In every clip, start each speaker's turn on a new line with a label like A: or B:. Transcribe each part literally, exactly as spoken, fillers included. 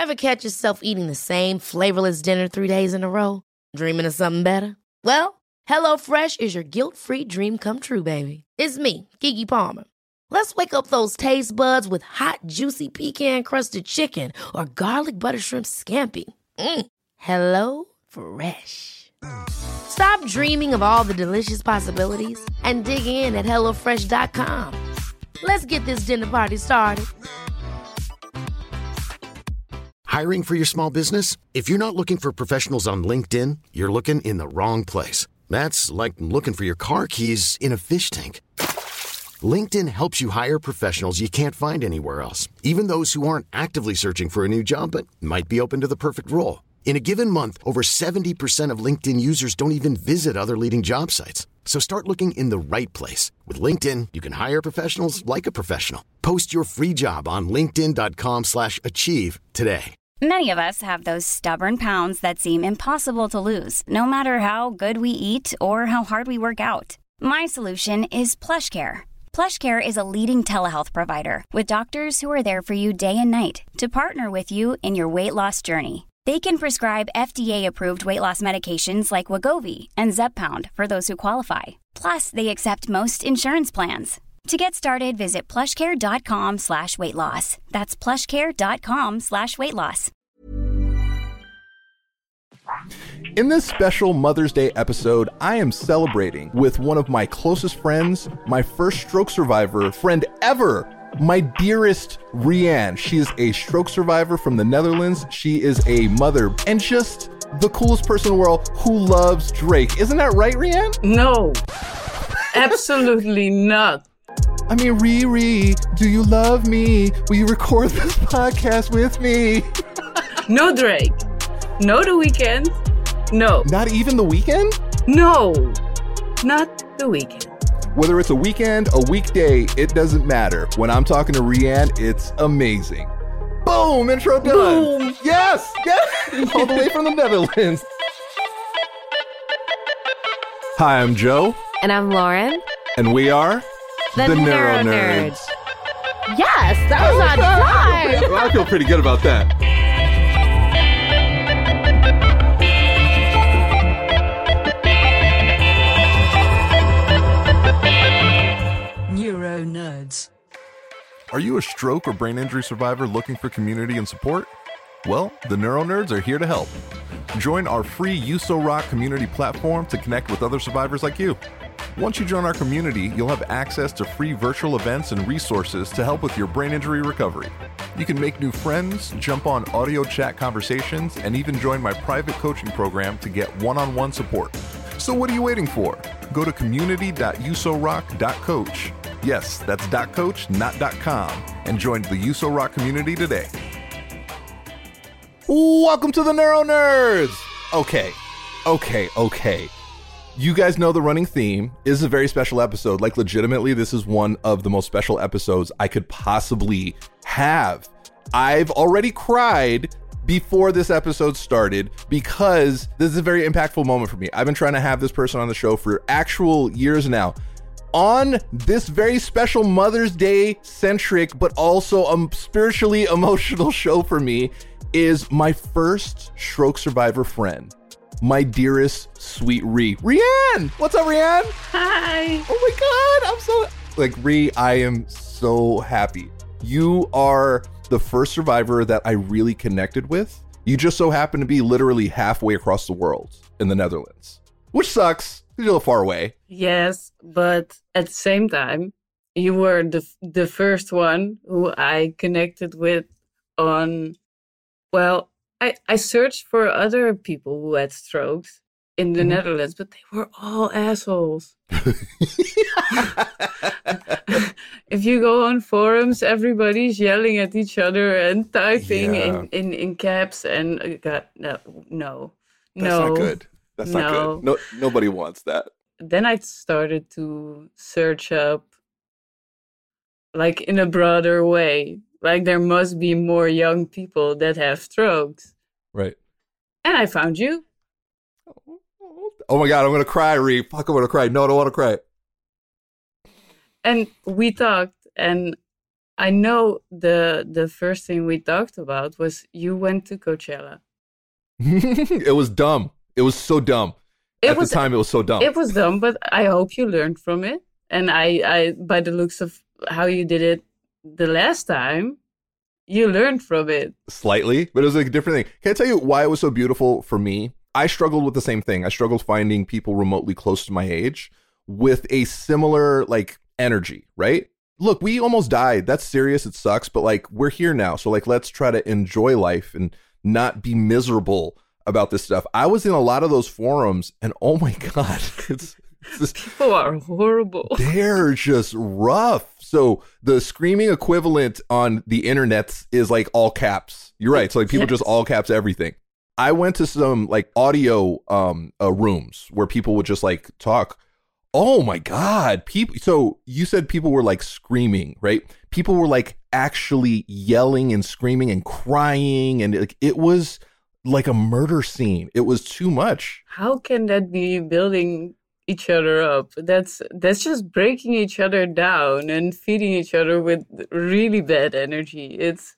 A: Ever catch yourself eating the same flavorless dinner three days in a row? Dreaming of something better? Well, HelloFresh is your guilt-free dream come true, baby. It's me, Keke Palmer. Let's wake up those taste buds with hot, juicy pecan-crusted chicken or garlic butter shrimp scampi. Mm. Hello Fresh. Stop dreaming of all the delicious possibilities and dig in at hello fresh dot com. Let's get this dinner party started.
B: Hiring for your small business? If you're not looking for professionals on LinkedIn, you're looking in the wrong place. That's like looking for your car keys in a fish tank. LinkedIn helps you hire professionals you can't find anywhere else, even those who aren't actively searching for a new job but might be open to the perfect role. In a given month, over seventy percent of LinkedIn users don't even visit other leading job sites. So start looking in the right place. With LinkedIn, you can hire professionals like a professional. Post your free job on linkedin dot com slash achieve today.
C: Many of us have those stubborn pounds that seem impossible to lose, no matter how good we eat or how hard we work out. My solution is PlushCare. PlushCare is a leading telehealth provider with doctors who are there for you day and night to partner with you in your weight loss journey. They can prescribe F D A-approved weight loss medications like Wegovy and Zepbound for those who qualify. Plus, they accept most insurance plans. To get started, visit plushcare.com slash weight loss. That's plushcare.com slash weight loss.
D: In this special Mother's Day episode, I am celebrating with one of my closest friends, my first stroke survivor friend ever, my dearest Rianne. She is a stroke survivor from the Netherlands. She is a mother and just the coolest person in the world who loves Drake. Isn't that right, Rianne?
E: No, absolutely not.
D: I mean, Riri, do you love me? Will you record this podcast with me?
E: No Drake. No The Weeknd. No.
D: Not even The Weeknd?
E: No. Not The Weeknd.
D: Whether it's a weekend, a weekday, it doesn't matter. When I'm talking to Rianne, it's amazing. Boom! Intro done.
E: Boom.
D: Yes! Yes! All the way from the Netherlands. Hi, I'm Joe.
F: And I'm Lauren.
D: And we are...
F: The,
D: the
F: Neuro
D: Neuro
F: Nerds.
D: Nerds.
F: Yes, that was on time.
D: Well, I feel pretty good about that.
G: Neuro Nerds.
D: Are you a stroke or brain injury survivor looking for community and support? Well, the Neuro Nerds are here to help. Join our free U S O Rock community platform to connect with other survivors like you. Once you join our community, you'll have access to free virtual events and resources to help with your brain injury recovery. You can make new friends, jump on audio chat conversations, and even join my private coaching program to get one-on-one support. So what are you waiting for? Go to community dot u s o rock dot coach. Yes, that's .coach, not .com, and join the U S O Rock community today. Welcome to the Neuro Nerds! Okay, okay, okay. You guys know the running theme is a very special episode. Like, legitimately, this is one of the most special episodes I could possibly have. I've already cried before this episode started because this is a very impactful moment for me. I've been trying to have this person on the show for actual years now. On this very special Mother's Day centric, but also a spiritually emotional show for me is my first stroke survivor friend. My dearest sweet Ree. Rianne! What's up, Rianne?
E: Hi.
D: Oh my God, I'm so... Like, Ree, I am so happy. You are the first survivor that I really connected with. You just so happen to be literally halfway across the world in the Netherlands. Which sucks. You're a little far away.
E: Yes, but at the same time, you were the the first one who I connected with on... Well... I, I searched for other people who had strokes in the mm-hmm. Netherlands, but they were all assholes. If you go on forums, everybody's yelling at each other and typing
D: yeah.
E: in, in, in caps and uh, God, no, no,
D: That's
E: no.
D: not good. That's
E: no.
D: not good. No, nobody wants that.
E: Then I started to search up, like, in a broader way. Like, there must be more young people that have strokes.
D: Right.
E: And I found you.
D: Oh my God, I'm going to cry, Ree. Fuck, I'm going to cry. No, I don't want to cry.
E: And we talked, and I know the the first thing we talked about was you went to Coachella.
D: It was dumb. It was so dumb.
E: It
D: At
E: was,
D: the time, it was so dumb.
E: It was dumb, but I hope you learned from it. And I, I, by the looks of how you did it the last time, you learned from it.
D: Slightly, but it was like a different thing. Can I tell you why it was so beautiful for me? I struggled with the same thing. I struggled finding people remotely close to my age with a similar like energy, right? Look, we almost died. That's serious. It sucks, but like we're here now. So like let's try to enjoy life and not be miserable about this stuff. I was in a lot of those forums and oh my God, it's, it's just,
E: people are horrible.
D: They're just rough. So the screaming equivalent on the internet is like all caps. You're right. So like people yes. just all caps everything. I went to some like audio um uh, rooms where people would just like talk. Oh my God. People. So you said people were like screaming, right? People were like actually yelling and screaming and crying. And like, it was like a murder scene. It was too much.
E: How can that be building each other up? That's that's just breaking each other down and feeding each other with really bad energy. It's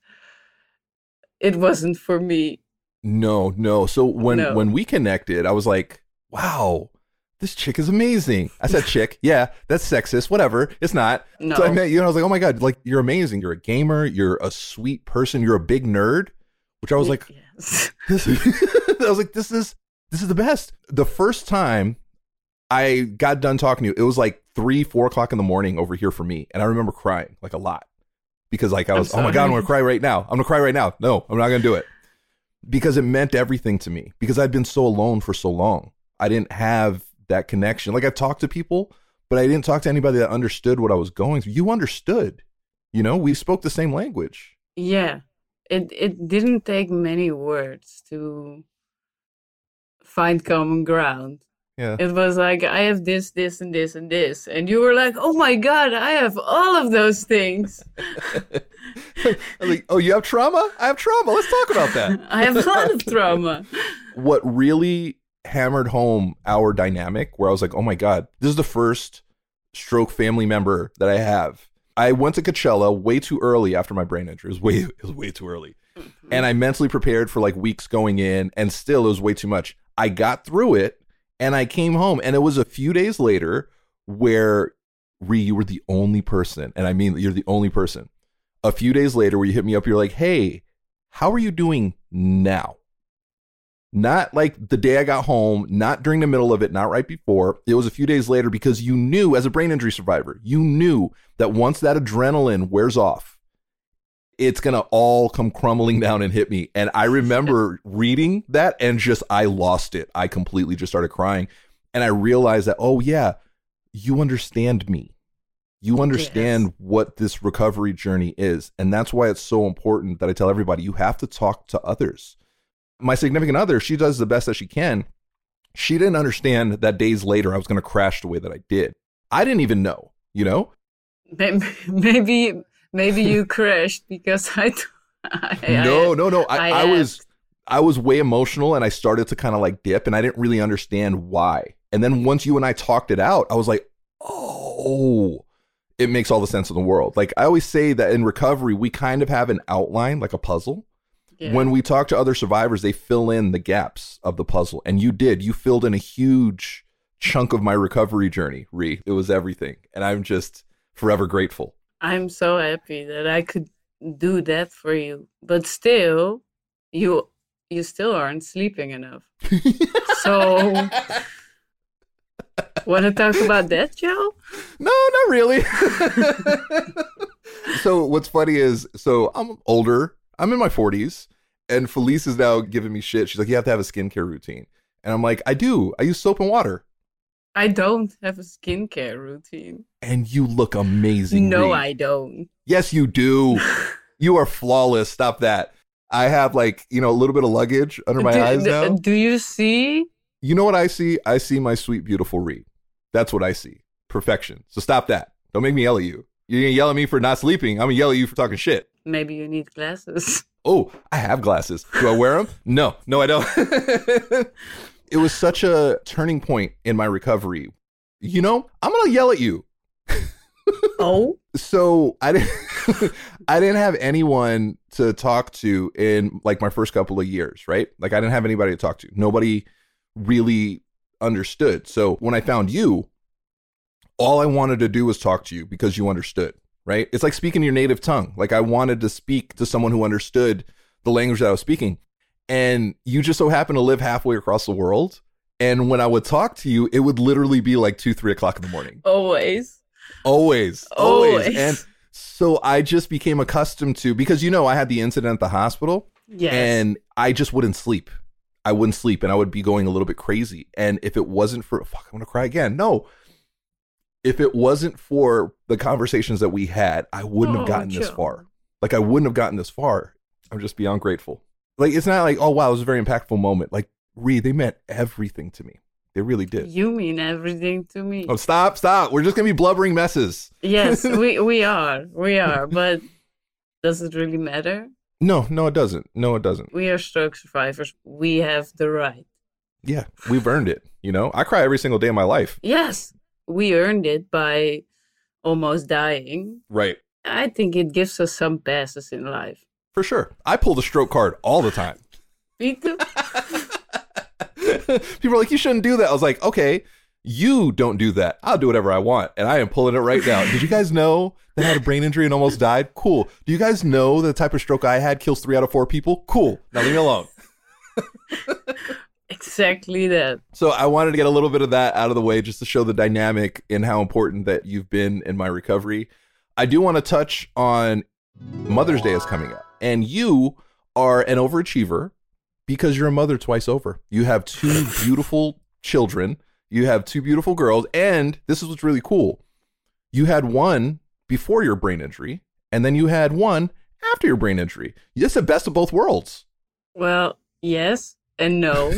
E: it wasn't for me.
D: No, no. So when
E: no.
D: when we connected, I was like, wow, this chick is amazing. I said chick. Yeah, that's sexist. Whatever. It's not.
E: No.
D: So I met you and I was like, oh my God, like you're amazing. You're a gamer. You're a sweet person. You're a big nerd. Which I was like,
E: yes.
D: this is, I was like, this is this is the best. The first time I got done talking to you, it was like three, four o'clock in the morning over here for me. And I remember crying like a lot because like I was, oh my God, I'm going to cry right now. I'm going to cry right now. No, I'm not going to do it because it meant everything to me because I'd been so alone for so long. I didn't have that connection. Like I've talked to people, but I didn't talk to anybody that understood what I was going through. You understood, you know, we spoke the same language.
E: Yeah. It it didn't take many words to find common ground.
D: Yeah.
E: It was like, I have this, this, and this, and this. And you were like, oh my God, I have all of those things.
D: I'm like, oh, you have trauma? I have trauma. Let's talk about that.
E: I have a lot of trauma.
D: What really hammered home our dynamic, where I was like, oh my God, this is the first stroke family member that I have. I went to Coachella way too early after my brain injury. It was way, it was way too early. Mm-hmm. And I mentally prepared for like weeks going in, and still it was way too much. I got through it and I came home, and it was a few days later where, Ree, you were the only person, and I mean you're the only person, a few days later where you hit me up, you're like, hey, how are you doing now? Not like the day I got home, not during the middle of it, not right before. It was a few days later because you knew, as a brain injury survivor, you knew that once that adrenaline wears off, it's going to all come crumbling down and hit me. And I remember reading that and just, I lost it. I completely just started crying. And I realized that, oh yeah, you understand me. You understand yes. what this recovery journey is. And that's why it's so important that I tell everybody, you have to talk to others. My significant other, she does the best that she can. She didn't understand that days later I was going to crash the way that I did. I didn't even know, you know?
E: Maybe maybe you crashed because I... I
D: no, no, no. I,
E: I,
D: I was I was way emotional, and I started to kind of like dip, and I didn't really understand why. And then once you and I talked it out, I was like, oh, it makes all the sense in the world. Like I always say that in recovery, we kind of have an outline, like a puzzle. Yeah. When we talk to other survivors, they fill in the gaps of the puzzle. And you did. You filled in a huge chunk of my recovery journey, Ree. It was everything. And I'm just forever grateful.
E: I'm so happy that I could do that for you. But still, you you still aren't sleeping enough. So, want to talk about that, Joe?
D: No, not really. So what's funny is, so I'm older. I'm in my forties, and Felice is now giving me shit. She's like, you have to have a skincare routine. And I'm like, I do. I use soap and water.
E: I don't have a skincare routine.
D: And you look amazing.
E: No,
D: Ree.
E: I don't.
D: Yes, you do. You are flawless. Stop that. I have like, you know, a little bit of luggage under my
E: do,
D: eyes now.
E: Do you see?
D: You know what I see? I see my sweet, beautiful Ree. That's what I see. Perfection. So stop that. Don't make me yell at you. You're going to yell at me for not sleeping. I'm going to yell at you for talking shit.
E: Maybe you need glasses.
D: Oh, I have glasses. Do I wear them? No, no, I don't. It was such a turning point in my recovery. You know, I'm going to yell at you.
E: Oh,
D: So I didn't I didn't have anyone to talk to in like my first couple of years, right? Like I didn't have anybody to talk to. Nobody really understood. So when I found you, all I wanted to do was talk to you because you understood, right? It's like speaking your native tongue. Like I wanted to speak to someone who understood the language that I was speaking. And you just so happen to live halfway across the world. And when I would talk to you, it would literally be like two, three o'clock in the morning.
E: always.
D: Always, always.
E: Always.
D: And so I just became accustomed to, because, you know, I had the incident at the hospital
E: Yes.
D: and I just wouldn't sleep. I wouldn't sleep and I would be going a little bit crazy. And if it wasn't for, fuck, I'm going to cry again. No. If it wasn't for the conversations that we had, I wouldn't
E: Oh,
D: have gotten this
E: Joe.
D: far. Like I wouldn't have gotten this far. I'm just beyond grateful. Like, it's not like, oh, wow, it was a very impactful moment. Like, Ree, they meant everything to me. They really did.
E: You mean everything to me.
D: Oh, stop, stop. We're just going to be blubbering messes.
E: Yes, we, we are. We are. But does it really matter?
D: No, no, it doesn't. No, it doesn't.
E: We are stroke survivors. We have the right.
D: Yeah, we've earned it. You know, I cry every single day of my life.
E: Yes, we earned it by almost dying.
D: Right.
E: I think it gives us some passes in life.
D: For sure. I pull the stroke card all the time.
E: Me too.
D: People are like, you shouldn't do that. I was like, okay, you don't do that. I'll do whatever I want. And I am pulling it right now. Did you guys know that I had a brain injury and almost died? Cool. Do you guys know the type of stroke I had kills three out of four people? Cool. Now leave me alone.
E: Exactly that.
D: So I wanted to get a little bit of that out of the way just to show the dynamic and how important that you've been in my recovery. I do want to touch on Mother's Day is coming up. And you are an overachiever because you're a mother twice over. You have two beautiful children. You have two beautiful girls. And this is what's really cool. You had one before your brain injury, and then you had one after your brain injury. It's the best of both worlds.
E: Well, yes and no.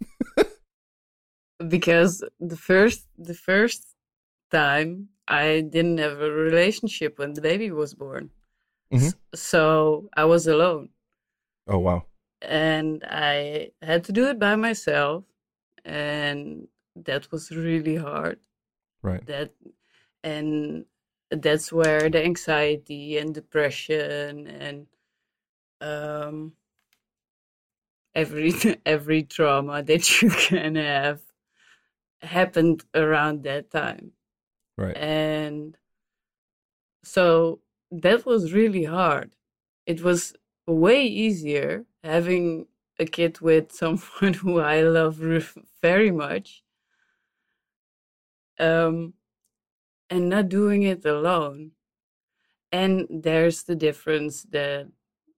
E: Because the first the first time I didn't have a relationship when the baby was born.
D: Mhm.
E: S- So I was alone.
D: Oh, wow.
E: And I had to do it by myself. And that was really hard.
D: Right.
E: That and that's where the anxiety and depression and um every every trauma that you can have happened around that time.
D: Right.
E: And so that was really hard. It was way easier having a kid with someone who I love re- very much, um, and not doing it alone. And there's the difference that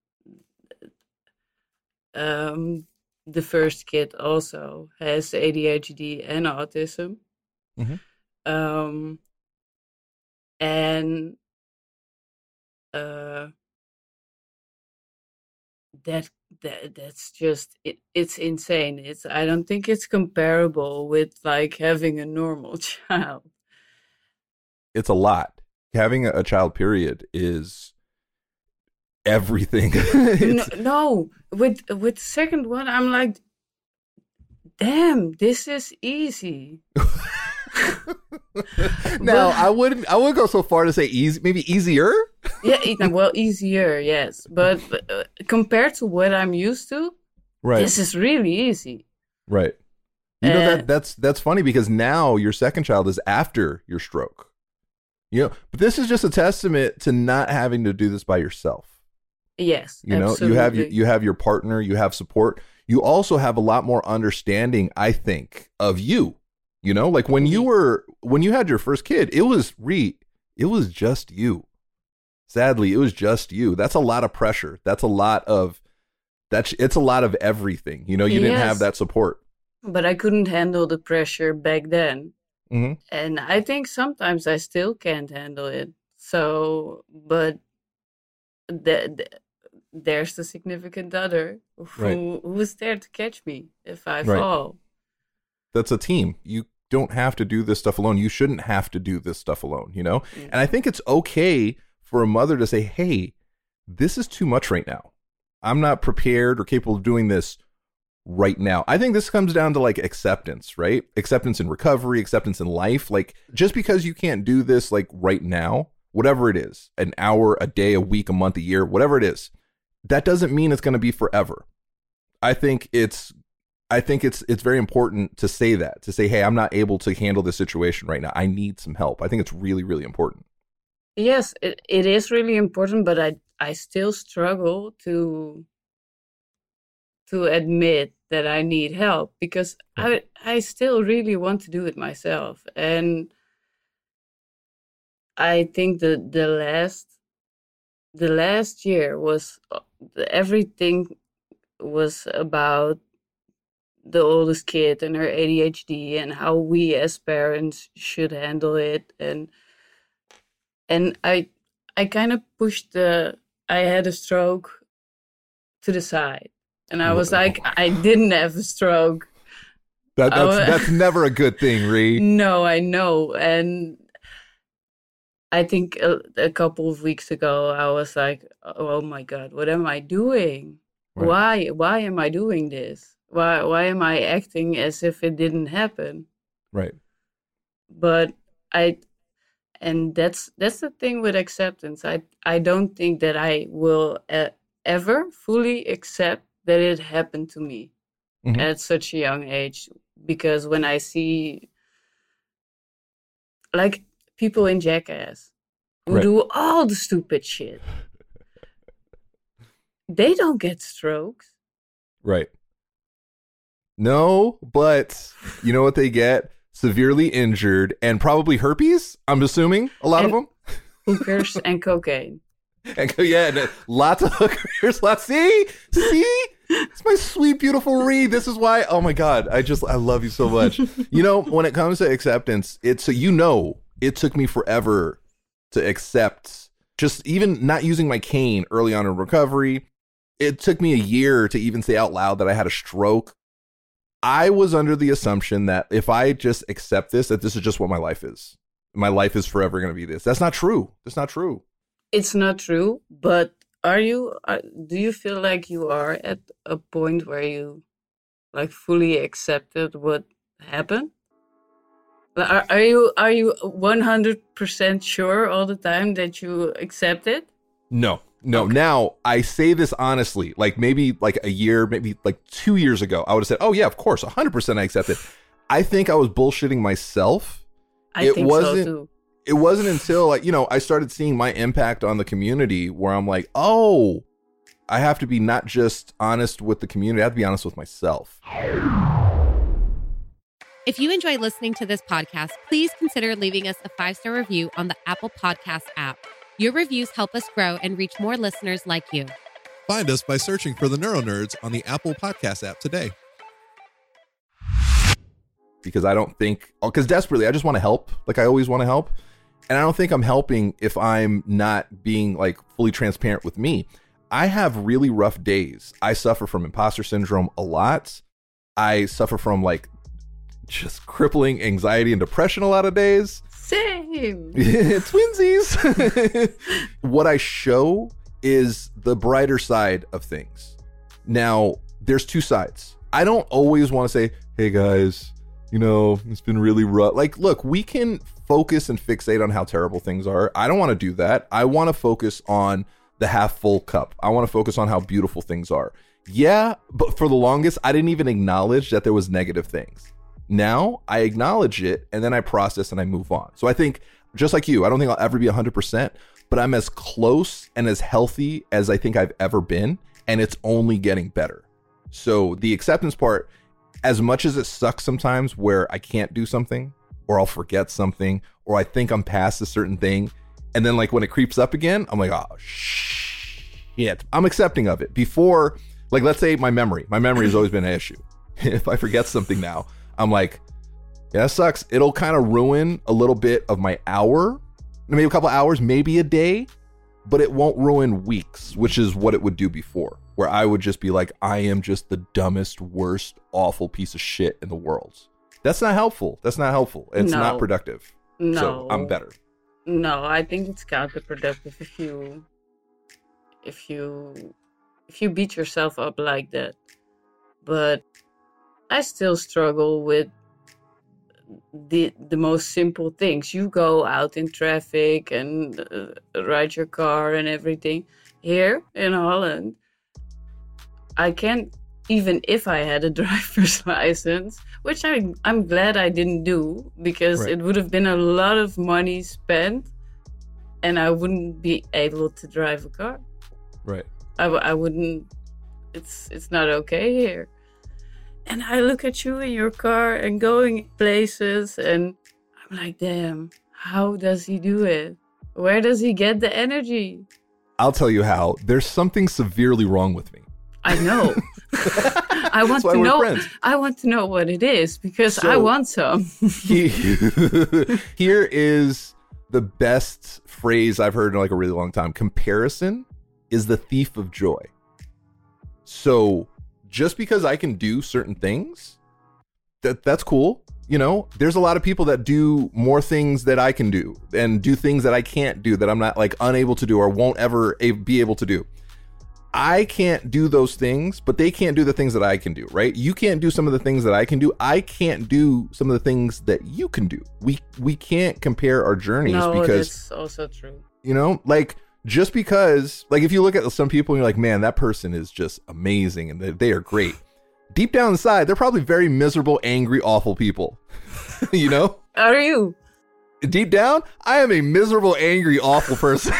E: um, the first kid also has A D H D and autism.
D: Mhm.
E: Um, and uh, that that that's just it, it's insane. It's I don't think it's comparable with like having a normal child.
D: It's a lot. Having a, a child, period, is everything.
E: No,
D: It's-
E: no, with with the second one, I'm like, damn, this is easy.
D: now, I wouldn't. I wouldn't go so far to say easy. Maybe easier.
E: Yeah, it- well, easier, yes, but uh, compared to what I'm used to,
D: Right.
E: this is really easy.
D: Right. You know
E: Uh,
D: that that's that's funny because now your second child is after your stroke. You know, but this is just a testament to not having to do this by yourself.
E: Yes,
D: You know, you have your,
E: absolutely.
D: you have your partner, you have support. You also have a lot more understanding, I think, of you. You know, like when you were when you had your first kid, it was re it was just you. Sadly, it was just you. That's a lot of pressure. That's a lot of that's it's a lot of everything. You know, you didn't have
E: Yes.
D: that support.
E: But I couldn't handle the pressure back then.
D: hmm
E: And I think sometimes I still can't handle it. So, but the, the, there's the significant other who
D: Right.
E: who is there to catch me if I
D: Right.
E: fall.
D: That's a team. You don't have to do this stuff alone. You shouldn't have to do this stuff alone, you know?
E: Mm.
D: And I think it's okay for a mother to say, hey, this is too much right now. I'm not prepared or capable of doing this right now. I think this comes down to like acceptance, right? Acceptance in recovery, acceptance in life. Like just because you can't do this like right now, whatever it is, an hour, a day, a week, a month, a year, whatever it is, that doesn't mean it's going to be forever. I think it's I think it's it's very important to say that, to say, hey, I'm not able to handle this situation right now. I need some help. I think it's really, really important.
E: Yes, it, it is really important, but I I still struggle to to admit that I need help because I I still really want to do it myself. And I think the the last the last year was everything was about the oldest kid and her A D H D and how we as parents should handle it. And and I I kind of pushed the I had a stroke to the side. And I was like, I didn't have a stroke.
D: That, that's,
E: was,
D: that's never a good thing, Ree.
E: No, I know. And I think a, a couple of weeks ago, I was like, oh my God, what am I doing? Right. Why why am I doing this? Why why am I acting as if it didn't happen?
D: Right.
E: But I and that's that's the thing with acceptance. I I don't think that I will uh, ever fully accept that it happened to me mm-hmm. at such a young age, because when I see like people in Jackass who right. do all the stupid shit, they don't get strokes.
D: Right. No, but you know what they get? Severely injured and probably herpes, I'm assuming, a lot
E: and
D: of them.
E: Hookers and cocaine.
D: And, yeah, and lots of hookers. Lots. See? See? It's my sweet, beautiful Ree. This is why, oh my God, I just, I love you so much. You know, when it comes to acceptance, it's, you know, it took me forever to accept just even not using my cane early on in recovery. It took me a year to even say out loud that I had a stroke. I was under the assumption that if I just accept this, that this is just what my life is. My life is forever going to be this. That's not true. That's not true.
E: It's not true. But are you, are, do you feel like you are at a point where you like fully accepted what happened? Are, are you, are you one hundred percent sure all the time that you accept it?
D: No. No,
E: okay.
D: Now I say this honestly, like maybe like a year, maybe like two years ago, I would have said, oh yeah, of course, one hundred percent I accept it. I think I was bullshitting myself.
E: I
D: it
E: think
D: wasn't,
E: so too.
D: It wasn't until like, you know, I started seeing my impact on the community where I'm like, oh, I have to be not just honest with the community, I have to be honest with myself.
G: If you enjoy listening to this podcast, please consider leaving us a five-star review on the Apple Podcast app. Your reviews help us grow and reach more listeners like you.
H: Find us by searching for the NeuroNerds on the Apple Podcast app today.
D: Because I don't think, because desperately, I just want to help. Like I always want to help. And I don't think I'm helping if I'm not being like fully transparent with me. I have really rough days. I suffer from imposter syndrome a lot. I suffer from like just crippling anxiety and depression a lot of days.
E: Same.
D: Twinsies. What I show is the brighter side of things. Now, there's two sides. I don't always want to say, hey guys, you know, it's been really rough. Like, look, we can focus and fixate on how terrible things are. I don't want to do that. I want to focus on the half full cup. I want to focus on how beautiful things are. Yeah, but for the longest, I didn't even acknowledge that there was negative things. Now I acknowledge it and then I process and I move on. So I think just like you, I don't think I'll ever be one hundred percent, but I'm as close and as healthy as I think I've ever been. And it's only getting better. So the acceptance part, as much as it sucks sometimes where I can't do something or I'll forget something or I think I'm past a certain thing. And then like when it creeps up again, I'm like, oh, shit. I'm accepting of it. Before, like, let's say my memory, my memory has always been an issue. If I forget something now, I'm like, yeah, that sucks. It'll kind of ruin a little bit of my hour, maybe a couple hours, maybe a day, but it won't ruin weeks, which is what it would do before, where I would just be like, I am just the dumbest, worst, awful piece of shit in the world. That's not helpful. That's not helpful. It's
E: no.
D: not productive.
E: No.
D: So I'm better.
E: No, I think it's counterproductive if you, if you, if you beat yourself up like that. But I still struggle with the the most simple things. You go out in traffic and uh, ride your car and everything. Here in Holland, I can't, even if I had a driver's license, which I, I'm glad I didn't do, because
D: Right.
E: it would have been a lot of money spent and I wouldn't be able to drive a car.
D: Right.
E: I, w- I wouldn't, it's it's not okay here. And I look at you in your car and going places and I'm like, damn, how does he do it? Where does he get the energy?
D: I'll tell you how. There's something severely wrong with me.
E: I know. I want
D: That's why
E: to
D: we're
E: know.
D: friends.
E: I want to know what it is because
D: So-
E: I want some.
D: He- Here is the best phrase I've heard in like a really long time. Comparison is the thief of joy. So just because I can do certain things, that that's cool. You know, there's a lot of people that do more things that I can do and do things that I can't do, that I'm not like unable to do or won't ever a- be able to do. I can't do those things, but they can't do the things that I can do, right? You can't do some of the things that I can do. I can't do some of the things that you can do. We we can't compare our journeys
E: No,
D: because,
E: that's also true.
D: you know, like just because, like if you look at some people and you're like, man, that person is just amazing and they, they are great. Deep down inside, they're probably very miserable, angry, awful people. You know?
E: Are you?
D: Deep down, I am a miserable, angry, awful person.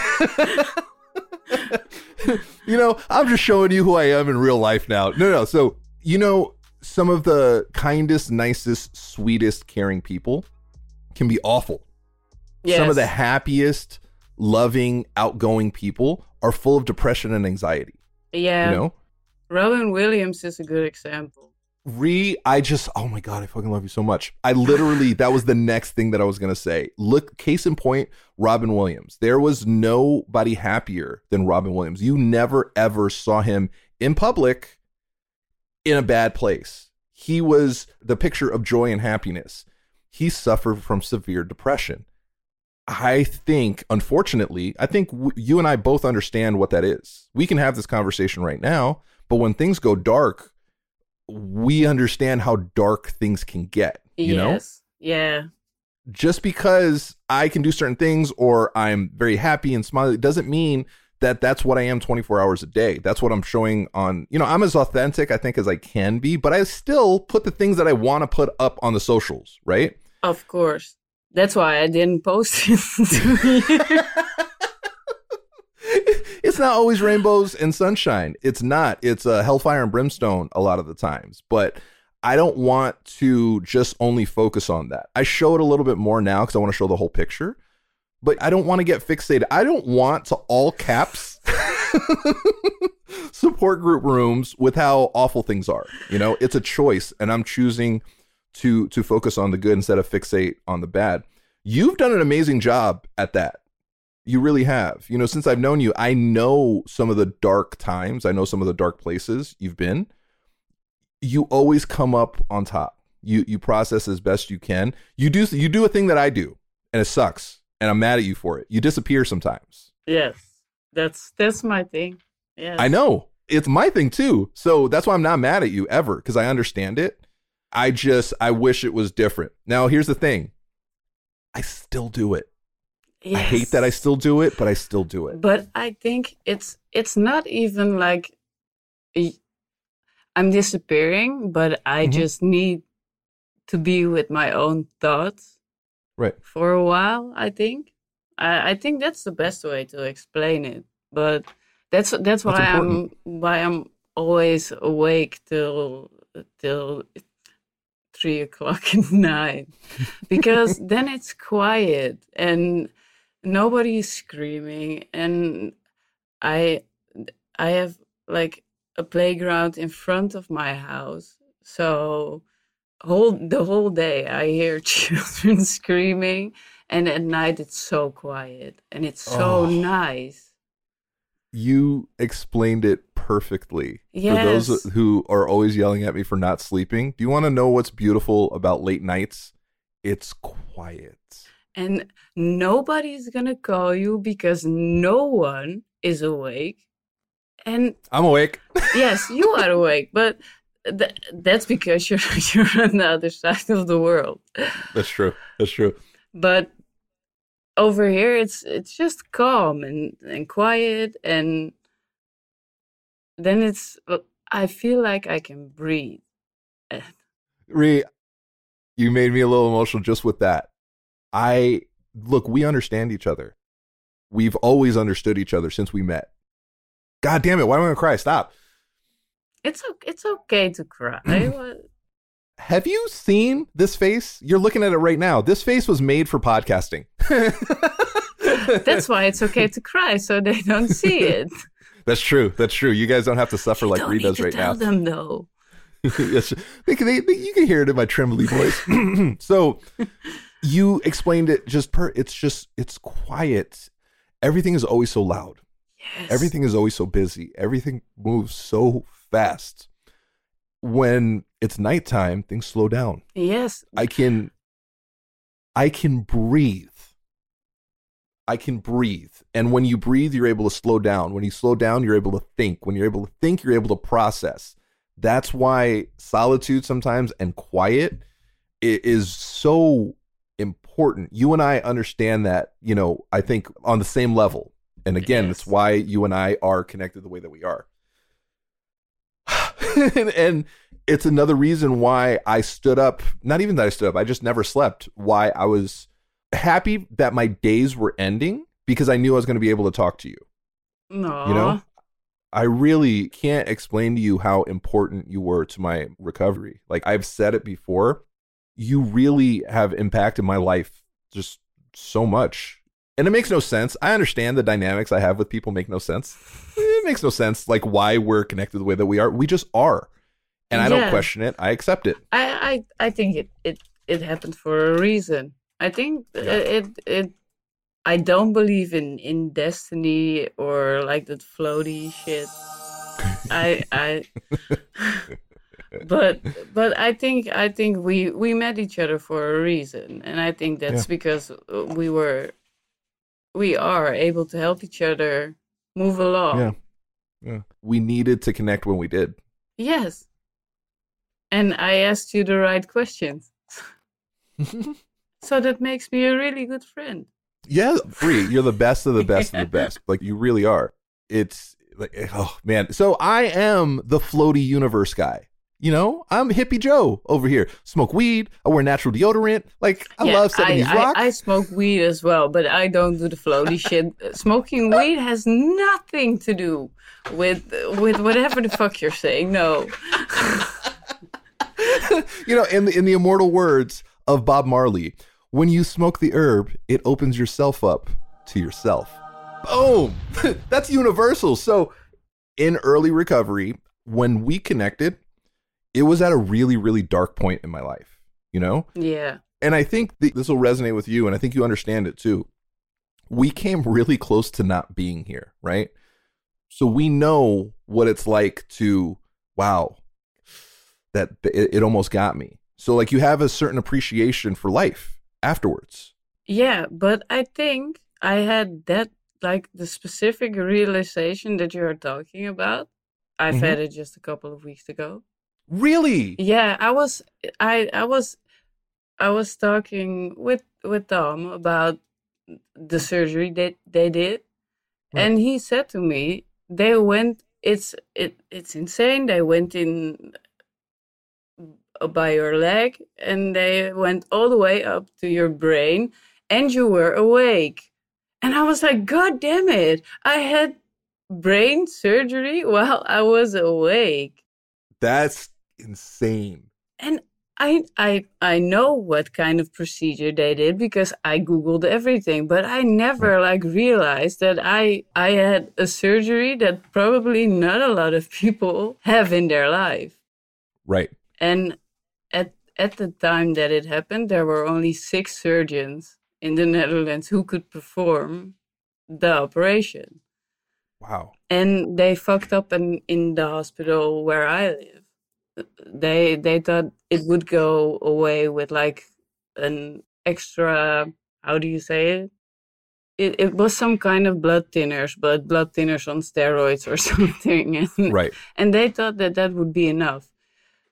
D: You know, I'm just showing you who I am in real life now. No, no. So, you know, some of the kindest, nicest, sweetest, caring people can be awful.
E: Yes.
D: Some of the happiest, loving, outgoing people are full of depression and anxiety.
E: Yeah.
D: You know?
E: Robin Williams is a good example.
D: Re, I just, oh my God, I fucking love you so much. I literally, that was the next thing that I was going to say. Look, case in point, Robin Williams. There was nobody happier than Robin Williams. You never, ever saw him in public in a bad place. He was the picture of joy and happiness. He suffered from severe depression. I think, unfortunately, I think w- you and I both understand what that is. We can have this conversation right now, but when things go dark, we understand how dark things can get, you know?
E: Yes. Yeah.
D: Just because I can do certain things or I'm very happy and smiley, it doesn't mean that that's what I am twenty-four hours a day. That's what I'm showing on, you know, I'm as authentic, I think, as I can be, but I still put the things that I want to put up on the socials, right?
E: Of course. That's why I didn't post it to you.
D: It's not always rainbows and sunshine. It's not. It's uh, hellfire and brimstone a lot of the times. But I don't want to just only focus on that. I show it a little bit more now because I want to show the whole picture. But I don't want to get fixated. I don't want to all caps support group rooms with how awful things are. You know, it's a choice, and I'm choosing to to focus on the good instead of fixate on the bad. You've done an amazing job at that. You really have. You know, since I've known you, I know some of the dark times. I know some of the dark places you've been. You always come up on top. You you process as best you can. You do you do a thing that I do, and it sucks, and I'm mad at you for it. You disappear sometimes.
E: Yes. That's that's my thing. Yes.
D: I know. It's my thing too. So that's why I'm not mad at you ever, because I understand it. I just I wish it was different. Now, here's the thing. I still do it.
E: Yes.
D: I hate that I still do it, but I still do it.
E: But I think it's it's not even like y- I'm disappearing, but I
D: Mhm.
E: just need to be with my own thoughts
D: Right.
E: for a while. I think I, I think that's the best way to explain it. But that's that's why
D: That's
E: I'm
D: important.
E: why I'm always awake till till three o'clock at night, because then it's quiet and nobody's screaming, and I I have like a playground in front of my house, so whole the whole day I hear children screaming, and at night it's so quiet and it's so
D: Oh.
E: nice.
D: You explained it perfectly.
E: Yes.
D: For those who are always yelling at me for not sleeping, do you want to know what's beautiful about late nights? It's quiet.
E: And nobody's gonna call you because no one is awake. And
D: I'm awake.
E: yes, you are awake, but th- that's because you're you're on the other side of the world.
D: That's true. That's true.
E: But over here, it's it's just calm and, and quiet, and then it's. I feel like I can breathe.
D: Ree, you made me a little emotional just with that. I look, we understand each other. We've always understood each other since we met. God damn it! Why am I gonna cry? Stop.
E: It's it's okay to cry.
D: Have you seen this face? You're looking at it right now. This face was made for podcasting.
E: That's why it's okay to cry, so they don't see it.
D: That's true. That's true. You guys don't have to suffer
E: you
D: like Ree does right now.
E: Don't need to tell them though.
D: Yes, they, they, they, you can hear it in my trembly voice. So you explained it just per. It's just it's quiet. Everything is always so loud.
E: Yes.
D: Everything is always so busy. Everything moves so fast. When it's nighttime, things slow down.
E: Yes,
D: I can. I can breathe. I can breathe. And when you breathe, you're able to slow down. When you slow down, you're able to think. When you're able to think, you're able to process. That's why solitude sometimes and quiet is so important. You and I understand that, you know, I think on the same level. And again,
E: Yes.
D: that's why you and I are connected the way that we are. and, and it's another reason why I stood up. Not even that I stood up. I just never slept. Why I was happy that my days were ending because I knew I was going to be able to talk to you.
E: no,
D: You know, I really can't explain to you how important you were to my recovery. Like I've said it before, you really have impacted my life just so much. And it makes no sense. I understand the dynamics I have with people make no sense. It makes no sense like why we're connected the way that we are. We just are. And I don't
E: Yeah.
D: question it. I accept it.
E: I, I I think it, it it happened for a reason. I think
D: Yeah.
E: it it. I don't believe in, in destiny or like that floaty shit. I I. but but I think I think we we met each other for a reason, and I think that's
D: Yeah.
E: because we were we are able to help each other move along.
D: Yeah. Yeah. We needed to connect when we did.
E: Yes. And I asked you the right questions. So that makes me a really good friend.
D: Yeah, Bree, you're the best of the best of the best. Like you really are. It's like, oh man. So I am the floaty universe guy. You know, I'm hippie Joe over here. Smoke weed. I wear natural deodorant. Like I
E: Yeah,
D: love seventies
E: I,
D: rock.
E: I, I smoke weed as well, but I don't do the floaty shit. Smoking weed has nothing to do with with whatever the fuck you're saying. No.
D: You know, in the, in the immortal words of Bob Marley, when you smoke the herb, it opens yourself up to yourself. Boom. That's universal. So in early recovery, when we connected, it was at a really, really dark point in my life, you know?
E: Yeah.
D: And I think th- this will resonate with you, and I think you understand it too. We came really close to not being here, right? So we know what it's like to, wow, that it, it almost got me. So like you have a certain appreciation for life afterwards.
E: Yeah, but I think I had that, like the specific realization that you're talking about. I've
D: Mhm.
E: had it just a couple of weeks ago.
D: Really?
E: Yeah, I was, I, I was, I was talking with with Tom about the surgery that they did,
D: Right.
E: and he said to me, they went. It's it it's insane. They went in by your leg, and they went all the way up to your brain, and you were awake. And I was like, God damn it! I had brain surgery while I was awake.
D: That's insane.
E: And I I I know what kind of procedure they did because I Googled everything, but I never like realized that I I had a surgery that probably not a lot of people have in their life.
D: Right.
E: And at at the time that it happened, there were only six surgeons in the Netherlands who could perform the operation.
D: Wow.
E: And they fucked up in, in the hospital where I live. They they thought it would go away with like an extra, how do you say it? It it was some kind of blood thinners, but blood thinners on steroids or something. And,
D: Right.
E: and they thought that that would be enough.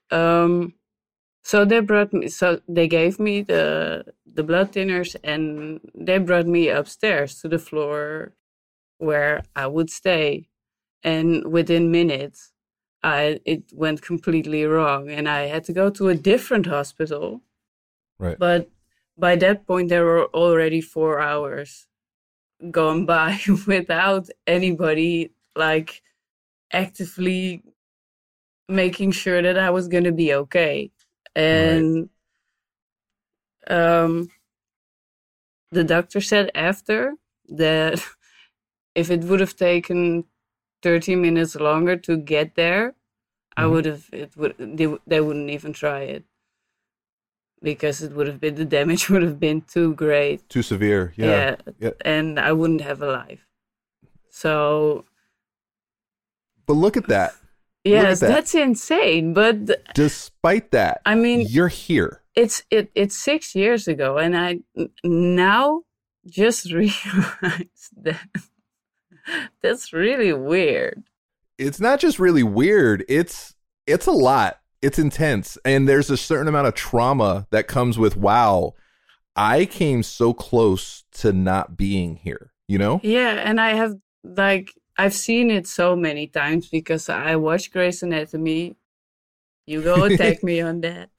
E: um, so they brought me. So they gave me the the blood thinners, and they brought me upstairs to the floor where I would stay. And within minutes, I it went completely wrong, and I had to go to a different hospital.
D: Right.
E: But by that point, there were already four hours gone by without anybody like actively making sure that I was going to be okay. And right. um, the doctor said after that if it would have taken thirty minutes longer to get there, mm-hmm. I would have, it would, they, they wouldn't even try it. Because it would have been, the damage would have been too great.
D: Too severe, yeah.
E: Yeah,
D: yeah.
E: And I wouldn't have a life. So.
D: But look at that.
E: Yes,
D: at that.
E: That's insane. But.
D: Despite that,
E: I mean.
D: You're here.
E: It's it it's six years ago, and I now just realized that that's really weird.
D: It's not just really weird. It's it's a lot. It's intense. And there's a certain amount of trauma that comes with, wow, I came so close to not being here, you know?
E: Yeah. And I have like, I've seen it so many times because I watch Grey's Anatomy. You go attack me on that.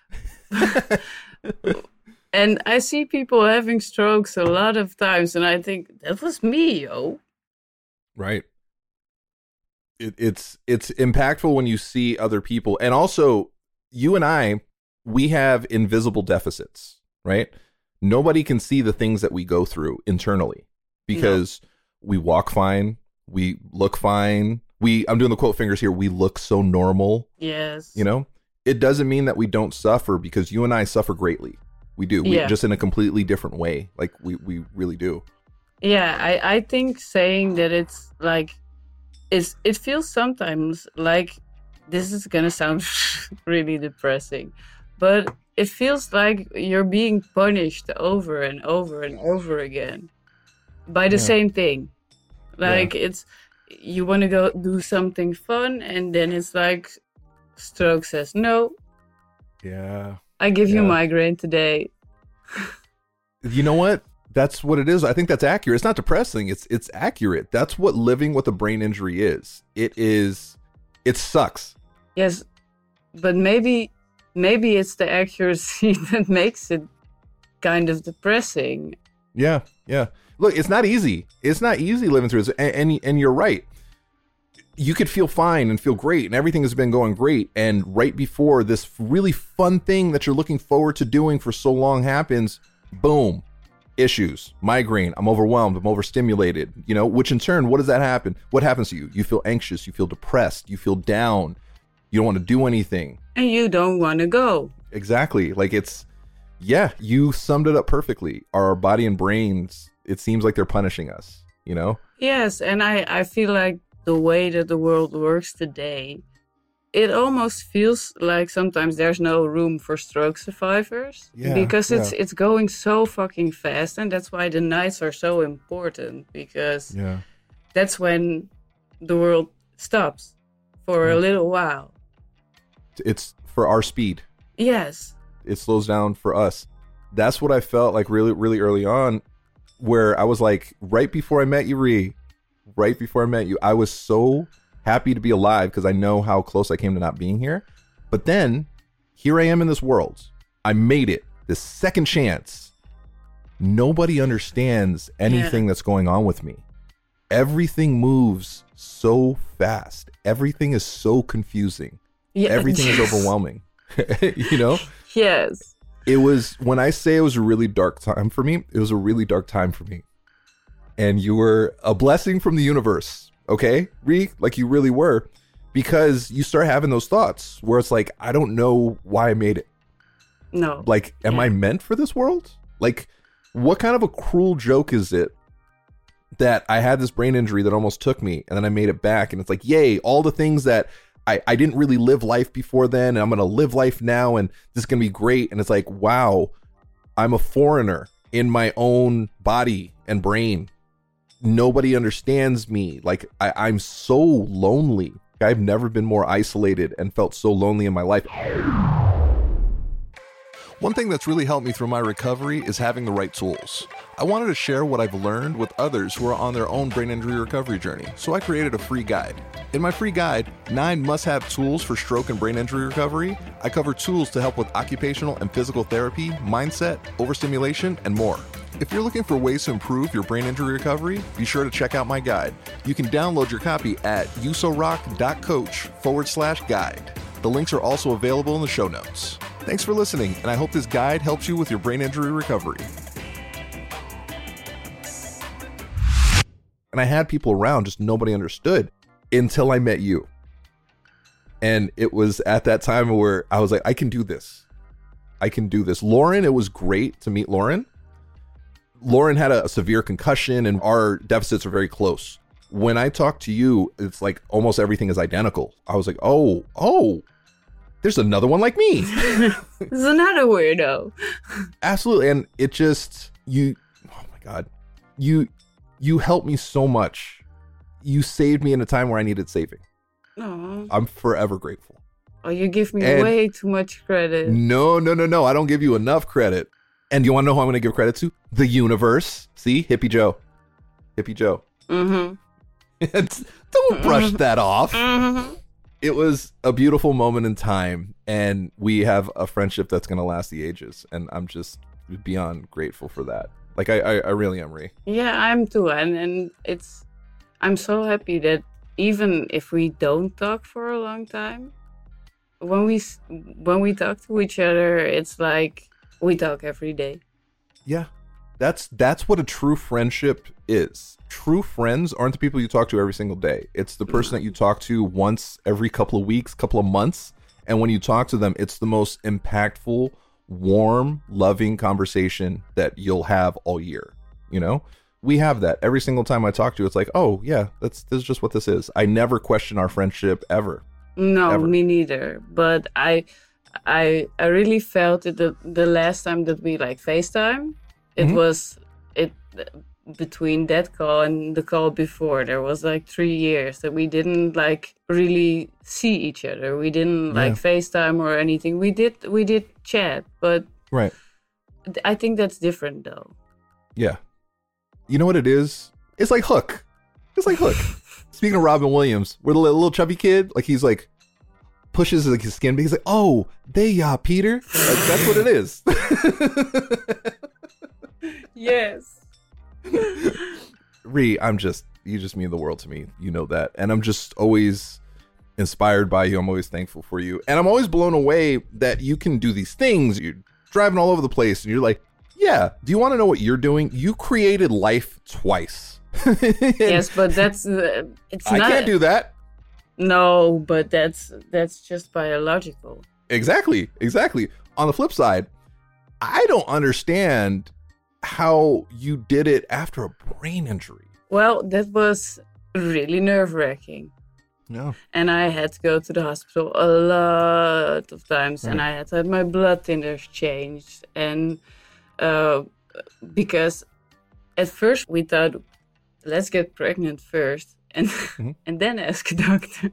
E: And I see people having strokes a lot of times. And I think that was me, yo.
D: Right. It, it's it's impactful when you see other people. And also, you and I, we have invisible deficits, right? Nobody can see the things that we go through internally because no. we walk fine, we look fine. We, I'm doing the quote fingers here, we look so normal.
E: Yes.
D: You know, it doesn't mean that we don't suffer because you and I suffer greatly. We do, we,
E: yeah.
D: just in a completely different way. Like we, we really do.
E: Yeah, I, I think saying that it's like, It's, it feels sometimes like, this is going to sound really depressing, but it feels like you're being punished over and over and over again by the yeah. same thing. Like yeah. it's, you want to go do something fun and then it's like, stroke says, no.
D: Yeah.
E: I give
D: yeah.
E: you migraine today.
D: You know what? That's what it is. I think that's accurate. It's not depressing. It's it's accurate. That's what living with a brain injury is. It is. It sucks.
E: Yes, but maybe maybe it's the accuracy that makes it kind of depressing.
D: Yeah, yeah. Look, it's not easy. It's not easy living through this. And, and and you're right. You could feel fine and feel great, and everything has been going great. And right before this really fun thing that you're looking forward to doing for so long happens, boom. Issues, migraine, I'm overwhelmed, I'm overstimulated, you know, which in turn, what does that happen? What happens to you? You feel anxious, you feel depressed, you feel down, you don't want to do anything.
E: And you don't want to go.
D: Exactly. Like it's, yeah, you summed it up perfectly. Our body and brains, it seems like they're punishing us, you know?
E: Yes, and I, I feel like the way that the world works today, it almost feels like sometimes there's no room for stroke survivors
D: yeah,
E: because it's
D: yeah.
E: it's going so fucking fast, and that's why the nights are so important because
D: yeah.
E: that's when the world stops for yeah. a little while.
D: It's for our speed.
E: Yes.
D: It slows down for us. That's what I felt like really, really early on, where I was like, right before I met you, Ree, right before I met you, I was so happy to be alive because I know how close I came to not being here. But then here I am in this world. I made it. This second chance. Nobody understands anything yeah. that's going on with me. Everything moves so fast. Everything is so confusing. Yeah. Everything is overwhelming. You know?
E: Yes.
D: It was, when I say it was a really dark time for me, it was a really dark time for me. And you were a blessing from the universe. Okay, Ree, like you really were, because you start having those thoughts where it's like, I don't know why I made it.
E: No.
D: Like, am yeah. I meant for this world? Like, what kind of a cruel joke is it that I had this brain injury that almost took me and then I made it back? And it's like, yay, all the things that I, I didn't really live life before then, and I'm going to live life now, and this is going to be great. And it's like, wow, I'm a foreigner in my own body and brain. Nobody understands me. Like I, I'm so lonely I've never been more isolated and felt so lonely in my life.
H: One thing that's really helped me through my recovery is having the right tools. I wanted to share what I've learned with others who are on their own brain injury recovery journey, so I created a free guide. In my free guide, Nine Must-Have Tools for Stroke and Brain Injury Recovery, I cover tools to help with occupational and physical therapy, mindset, overstimulation, and more. If you're looking for ways to improve your brain injury recovery, be sure to check out my guide. You can download your copy at usorock.coach forward slash guide. The links are also available in the show notes. Thanks for listening, and I hope this guide helps you with your brain injury recovery.
D: And I had people around, just nobody understood until I met you. And it was at that time where I was like, I can do this. I can do this. Lauren, it was great to meet Lauren. Lauren had a, a severe concussion and our deficits are very close. When I talked to you, it's like almost everything is identical. I was like, oh, oh, there's another one like me.
E: There's another weirdo.
D: Absolutely. And it just, you, oh my God, you, you helped me so much. You saved me in a time where I needed saving.
E: Aww.
D: I'm forever grateful.
E: Oh, you give me
D: And
E: way too much credit.
D: No, no, no, no. I don't give you enough credit. And you want to know who I'm going to give credit to? The universe. See? Hippie Joe. Hippie Joe.
E: Mm-hmm.
D: Don't brush that off.
E: Mm-hmm.
D: It was a beautiful moment in time, and we have a friendship that's going to last the ages. And I'm just beyond grateful for that. Like, I, I, I really am, Ree.
E: Yeah, I'm too. And, and it's, I'm so happy that even if we don't talk for a long time, when we, when we talk to each other, it's like we talk every day.
D: Yeah. That's that's what a true friendship is. True friends aren't the people you talk to every single day. It's the person that you talk to once every couple of weeks, couple of months. And when you talk to them, it's the most impactful, warm, loving conversation that you'll have all year. You know, we have that every single time I talk to you. It's like, oh, yeah, that's this is just what this is. I never question our friendship ever.
E: No,
D: ever.
E: Me neither. But I I I really felt it the, the last time that we like FaceTime. It mm-hmm. was it between that call and the call before. There was like three years that we didn't like really see each other. We didn't like yeah. FaceTime or anything. We did we did chat, but
D: right.
E: I think that's different though.
D: Yeah, you know what it is? It's like Hook. It's like Hook. Speaking of Robin Williams, where the little chubby kid, like he's like pushes like his skin, but he's like, oh, they ya, Peter. Like, that's what it is.
E: Yes.
D: Ree, I'm just, you just mean the world to me. You know that. And I'm just always inspired by you. I'm always thankful for you. And I'm always blown away that you can do these things. You're driving all over the place and you're like, yeah, do you want to know what you're doing? You created life twice.
E: Yes, but that's, uh, it's
D: I
E: not. I
D: can't do that.
E: No, but that's, that's just biological.
D: Exactly. Exactly. On the flip side, I don't understand how you did it after a brain injury.
E: Well, that was really nerve-wracking.
D: Yeah.
E: And I had to go to the hospital a lot of times, right. And I had to have my blood thinners changed. And uh, because at first we thought, let's get pregnant first, and mm-hmm. and then ask a doctor.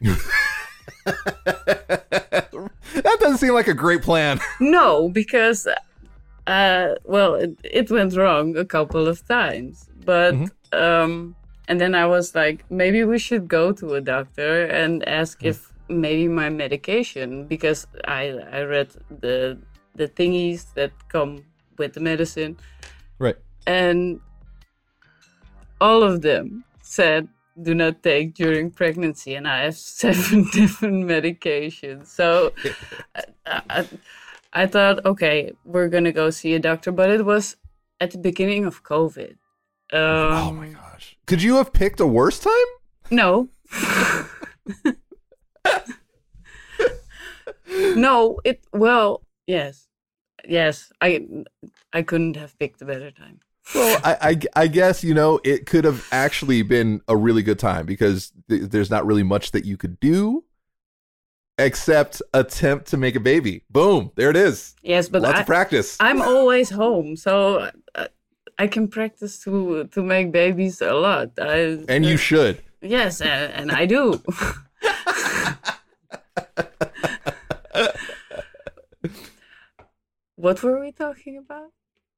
D: That doesn't seem like a great plan.
E: No, because. Uh, well, it, it went wrong a couple of times, but mm-hmm. um, and then I was like, maybe we should go to a doctor and ask mm-hmm. if maybe my medication, because I I read the the thingies that come with the medicine,
D: right? And
E: all of them said do not take during pregnancy, and I have seven different medications, so. I, I, I thought, okay, we're going to go see a doctor, but it was at the beginning of COVID. Um,
D: oh my gosh. Could you have picked a worse time?
E: No. No, it, well, yes. Yes, I I couldn't have picked a better time.
D: Well, I, I, I guess, you know, it could have actually been a really good time because th- there's not really much that you could do. Except attempt to make a baby. Boom. There it is.
E: Yes, but
D: lots
E: I,
D: of practice.
E: I'm always home, so uh, I can practice to to make babies a lot. I,
D: and you should.
E: Yes, and, and I do. What were we talking about?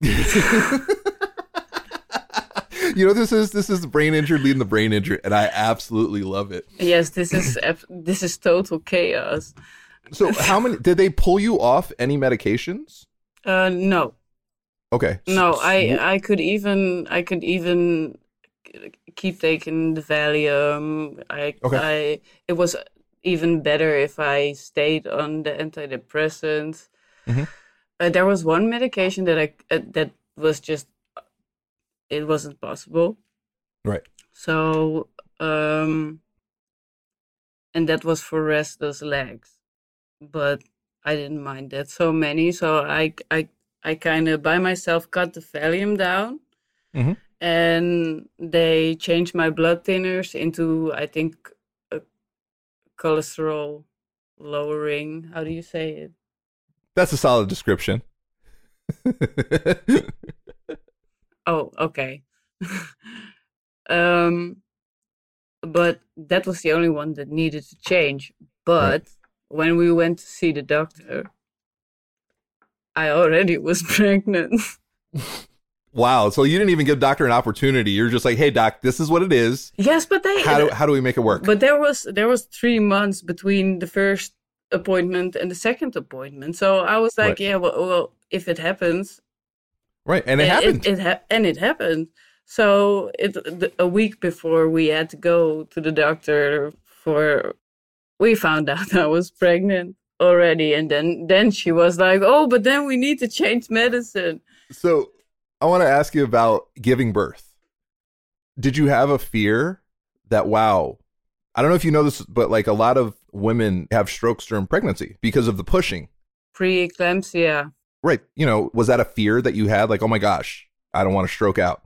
D: You know, this is this is the brain injured leading the brain injured, and I absolutely love it.
E: Yes, this is this is total chaos.
D: So, how many did they pull you off any medications?
E: Uh, no,
D: Okay.
E: no.
D: So-
E: I I could even I could even keep taking the Valium. I
D: Okay.
E: I it was even better if I stayed on the antidepressants.
D: Mhm.
E: Uh, there was one medication that I uh, that was just it wasn't possible.
D: Right.
E: So, um, and that was for restless legs, but I didn't mind that so many. So I, I, I kind of by myself cut the Valium down,
D: Mhm.
E: and they changed my blood thinners into, I think, a cholesterol lowering. How do you say it?
D: That's a solid description.
E: Oh, okay. um, but that was the only one that needed to change. But
D: Right.
E: when we went to see the doctor, I already was pregnant.
D: Wow. So you didn't even give doctor an opportunity. You're just like, hey, doc, this is what it is.
E: Yes, but they.
D: How do how do we make it work?
E: But there was there was three months between the first appointment and the second appointment. So I was like,
D: Right.
E: yeah, well, well, if it happens,
D: Right. And it
E: and
D: happened.
E: It, it ha- and it happened. So it the, a week before we had to go to the doctor for, we found out I was pregnant already, and then then she was like, "Oh, but then we need to change medicine."
D: So I want to ask you about giving birth. Did you have a fear that, wow, I don't know if you know this, but like a lot of women have strokes during pregnancy because of the pushing.
E: Preeclampsia.
D: Right. You know, was that a fear that you had? Like, oh my gosh, I don't want to stroke out.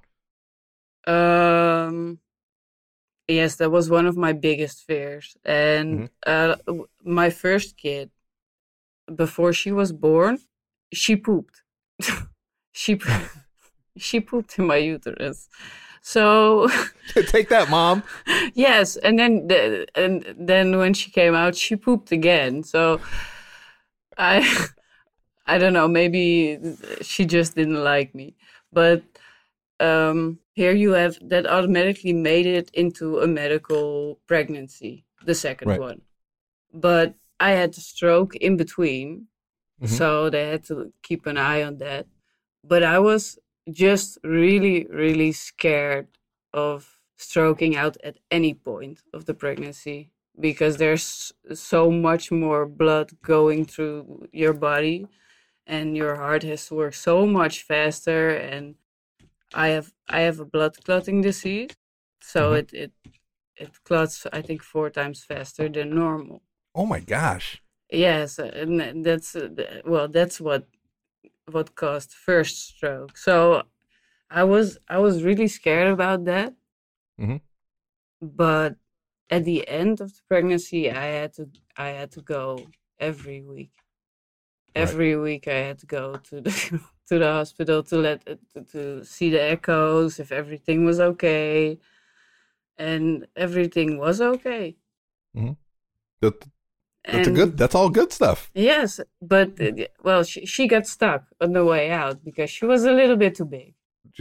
E: Um. Yes, that was one of my biggest fears, and uh, w- my first kid, before she was born, she pooped. she po- she pooped in my uterus. So
D: Take that, mom.
E: yes, and then the, and then when she came out, she pooped again. So I I don't know, maybe she just didn't like me. But um, here you have that automatically made it into a medical pregnancy, the second
D: Right.
E: one. But I had a stroke in between,
D: Mhm.
E: so they had to keep an eye on that. But I was just really, really scared of stroking out at any point of the pregnancy because there's so much more blood going through your body and your heart has to work so much faster. And I have I have a blood clotting disease, so
D: Mhm.
E: it, it it clots I think four times faster than normal.
D: Oh my gosh.
E: Yes, and that's uh, th- well, that's what what caused first stroke. So I was I was really scared about that.
D: Mhm.
E: But at the end of the pregnancy, I had to I had to go every week.
D: Right.
E: Every week I had to go to the to the hospital to let it- to, to see the echoes if everything was okay, and everything was okay.
D: That, that's a
E: And
D: good, that's all good stuff.
E: yes, but uh, well, she she got stuck on the way out because she was a little bit too big.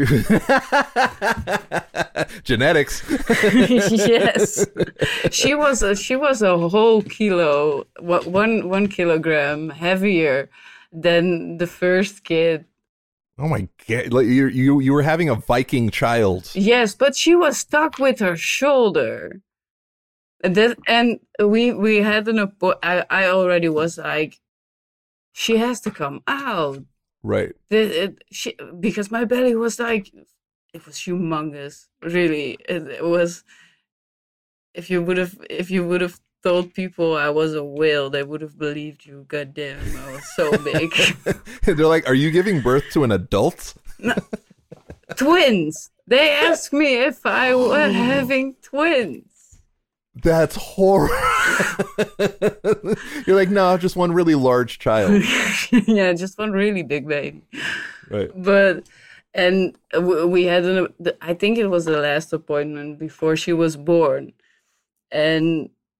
D: Genetics.
E: Yes, she was a, she was a whole kilo, wha- one one kilogram heavier than the first kid.
D: Oh my god! Like you, you, you were having a Viking child.
E: Yes, but she was stuck with her shoulder. And that and we we had an appo- I I already was like, she has to come out.
D: Right.
E: The, it, she, because my belly was like, it was humongous. Really, it, it was. If you would have, if you would have told people I was a whale, they would have believed you. God damn, I was so big.
D: They're like, "Are you giving birth to an adult?"
E: Twins. They asked me if I was having twins.
D: That's horrible. You're like, no, just one really large child.
E: Yeah, just one really big baby.
D: Right.
E: But and w- we had an. I think it was the last appointment before she was born, and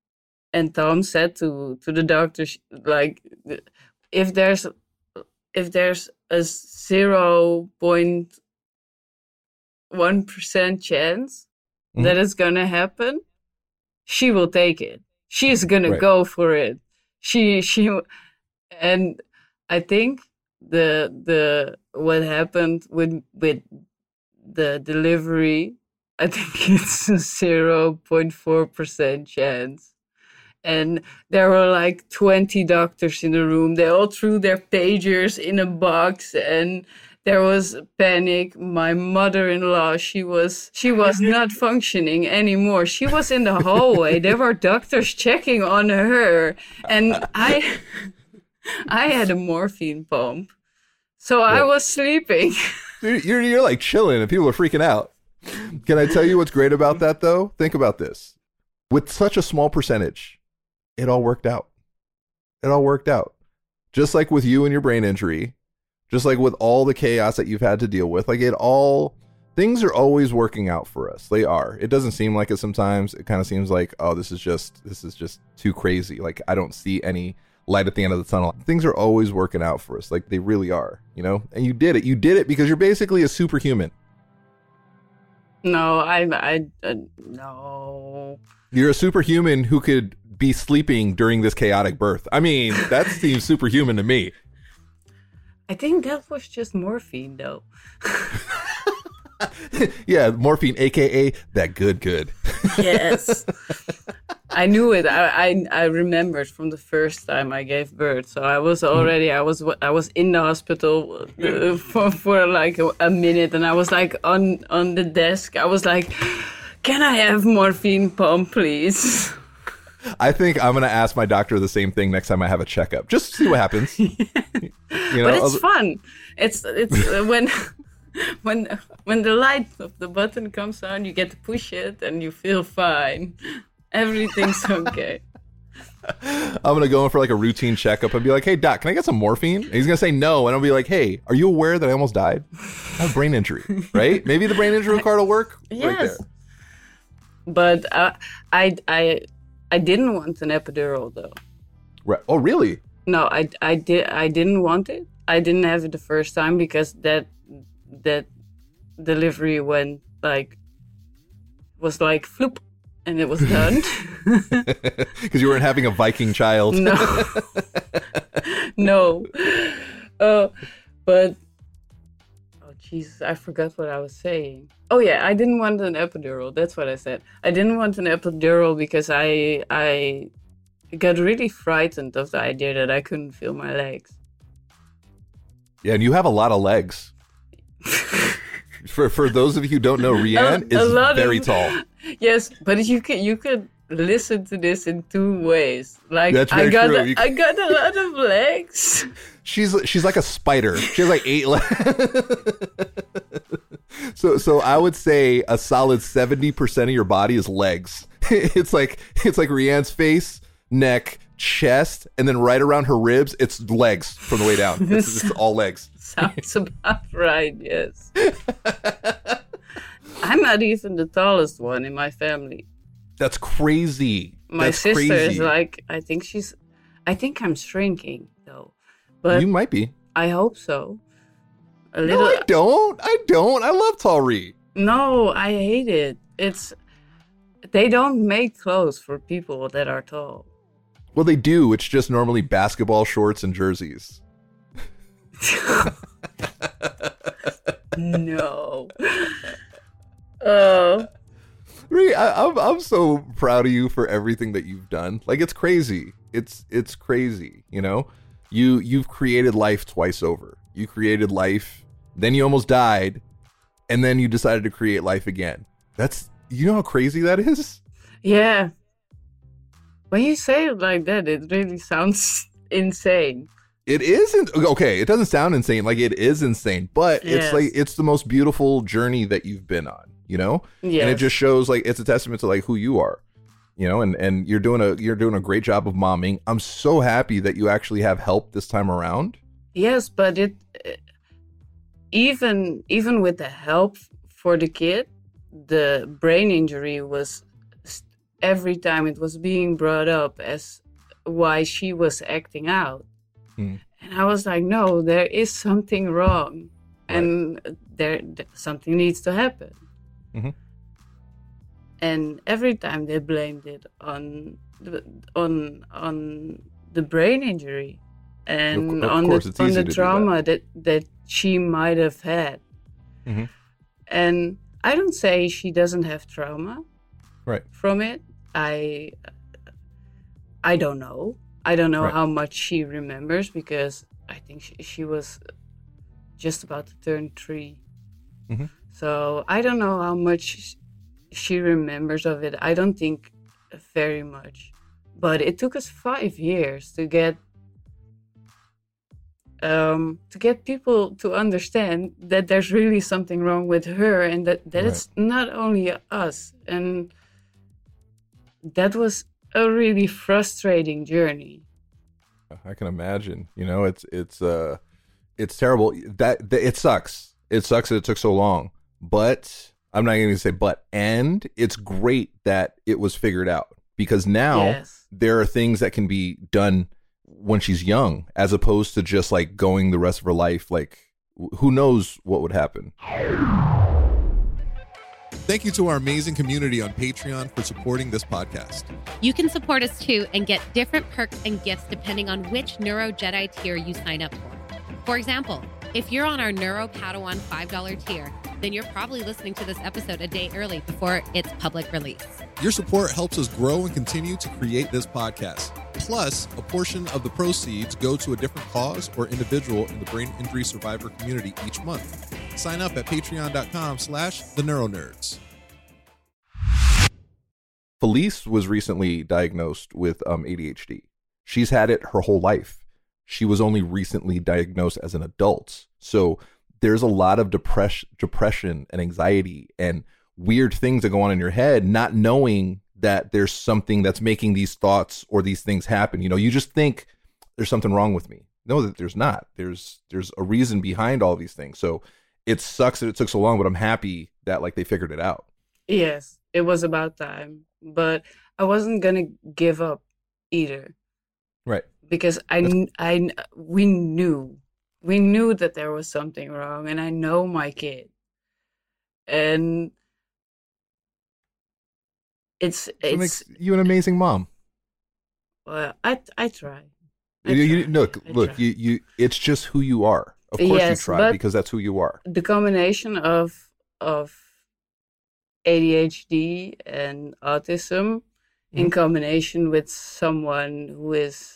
E: and Tom said to to the doctor, like, if there's if there's a zero point one percent chance mm-hmm. that it's gonna happen, she will take it. She's gonna right. go for it. She she, and I think the the what happened with with the delivery, I think it's a zero point four percent chance. And there were like twenty doctors in the room. They all threw their pagers in a box, and there was panic. My mother-in-law, she was she was not functioning anymore. She was in the hallway. There were doctors checking on her, and I I had a morphine pump, so I was sleeping.
D: Dude, you're you're like chilling, and people are freaking out. Can I tell you what's great about that, though? Think about this. With such a small percentage, it all worked out. It all worked out. Just like with you and your brain injury, just like with all the chaos that you've had to deal with, like it all, things are always working out for us. They are. It doesn't seem like it sometimes. It kind of seems like, oh, this is just, this is just too crazy. Like I don't see any light at the end of the tunnel. Things are always working out for us. Like they really are, you know? And you did it. You did it because you're basically a superhuman.
E: No, I, I, uh, no.
D: You're a superhuman who could be sleeping during this chaotic birth. I mean, that seems superhuman to me.
E: I think that was just morphine, though.
D: Yeah, morphine, A K A that good, good.
E: Yes. I knew it. I, I I remembered from the first time I gave birth. So I was already, I was I was in the hospital uh, for, for like a, a minute, and I was like on, on the desk. I was like, can I have morphine pump, please?
D: I think I'm going to ask my doctor the same thing next time I have a checkup. Just see what happens. You know,
E: but it's fun. It's it's uh, when when when the light of the button comes on, you get to push it and you feel fine. Everything's okay.
D: I'm going to go in for like a routine checkup and be like, hey, doc, can I get some morphine? And he's going to say no. And I'll be like, hey, are you aware that I almost died? I have a brain injury, right? Maybe the brain injury card will work.
E: Yes.
D: Right there.
E: But uh, I, I, I didn't want an epidural, though.
D: Right. Oh, really?
E: No, I, I, did, I didn't want it. I didn't have it the first time because that that delivery went like, was like floop. And it was done.
D: Because you weren't having a Viking child.
E: No. No. Uh, but, oh, Jesus, I forgot what I was saying. Oh, yeah, I didn't want an epidural. That's what I said. I didn't want an epidural because I I got really frightened of the idea that I couldn't feel my legs.
D: Yeah, and you have a lot of legs. For for those of you who don't know, Rianne
E: a,
D: is
E: a
D: very
E: of,
D: tall.
E: Yes, but you could you could listen to this in two ways. Like
D: That's very
E: I got
D: true.
E: a,
D: You
E: I got a lot of legs.
D: She's she's like a spider. She has like eight legs. so so I would say a solid seventy percent of your body is legs. It's like it's like Rianne's face, neck, chest, and then right around her ribs, it's legs from the way down. It's, it's all legs.
E: Sounds about right, yes. I'm not even the tallest one in my family.
D: That's crazy.
E: My
D: That's
E: sister
D: crazy.
E: is like, I think she's, I think I'm shrinking though. But
D: you might be.
E: I hope so. A little.
D: No, I don't. I don't. I love tall Ree.
E: No, I hate it. It's, they don't make clothes for people that are tall.
D: Well, they do. It's just normally basketball shorts and jerseys.
E: No. Oh.
D: Ree, I, I'm I'm so proud of you for everything that you've done. Like it's crazy. It's it's crazy. You know, you you've created life twice over. You created life, then you almost died, and then you decided to create life again. That's you know how crazy that is.
E: Yeah. When you say it like that, it really sounds insane.
D: It isn't okay. It doesn't sound insane. Like it is insane, but
E: Yes.
D: it's like it's the most beautiful journey that you've been on. You know,
E: Yes.
D: and it just shows like it's a testament to like who you are. You know, and and you're doing a you're doing a great job of momming. I'm so happy that you actually have help this time around.
E: Yes, but it even even with the help for the kid, the brain injury was every time it was being brought up as why she was acting out. Mm. And I was like, no, there is something wrong. Right. And there something needs to happen. Mm-hmm. And every time they blamed it on the, on on the brain injury and of, of on the on the trauma that. that that she might have had. Mm-hmm. And I don't say she doesn't have trauma
D: right.
E: from it. I I don't know. I don't know
D: right.
E: how much she remembers because I think she, she was just about to turn three. Mm-hmm. So I don't know how much she remembers of it. I don't think very much. But it took us five years to get um, to get people to understand that there's really something wrong with her and that, that right. it's not only us. And that was a really frustrating journey.
D: I can imagine. You know, it's it's uh it's terrible. That, that it sucks. It sucks that it took so long. But I'm not going to say but. And it's great that it was figured out because now yes. there are things that can be done when she's young, as opposed to just like going the rest of her life. Like, who knows what would happen.
H: Thank you to our amazing community on Patreon for supporting this podcast.
G: You can support us too and get different perks and gifts depending on which Neuro Jedi tier you sign up for. For example, if you're on our Neuro Padawan five dollar tier, then you're probably listening to this episode a day early before its public release.
H: Your support helps us grow and continue to create this podcast. Plus, a portion of the proceeds go to a different cause or individual in the brain injury survivor community each month. Sign up at patreon.com slash the neuronerds.
D: Felice was recently diagnosed with um, A D H D. She's had it her whole life. She was only recently diagnosed as an adult. So there's a lot of depress- depression and anxiety and weird things that go on in your head, not knowing that there's something that's making these thoughts or these things happen. You know, you just think there's something wrong with me. No, that there's not. There's there's a reason behind all these things. So it sucks that it took so long, but I'm happy that like they figured it out.
E: Yes, it was about time, but I wasn't gonna give up either.
D: Right.
E: Because I, I, we knew, we knew that there was something wrong, and I know my kid, and it's
D: it
E: it's
D: makes you an amazing mom.
E: Well, I I try. I
D: you, you,
E: try.
D: look,
E: I
D: look,
E: try.
D: you you. It's just who you are. Of course,
E: yes,
D: you try because that's who you are.
E: The combination of of A D H D and autism, mm-hmm. in combination with someone who is.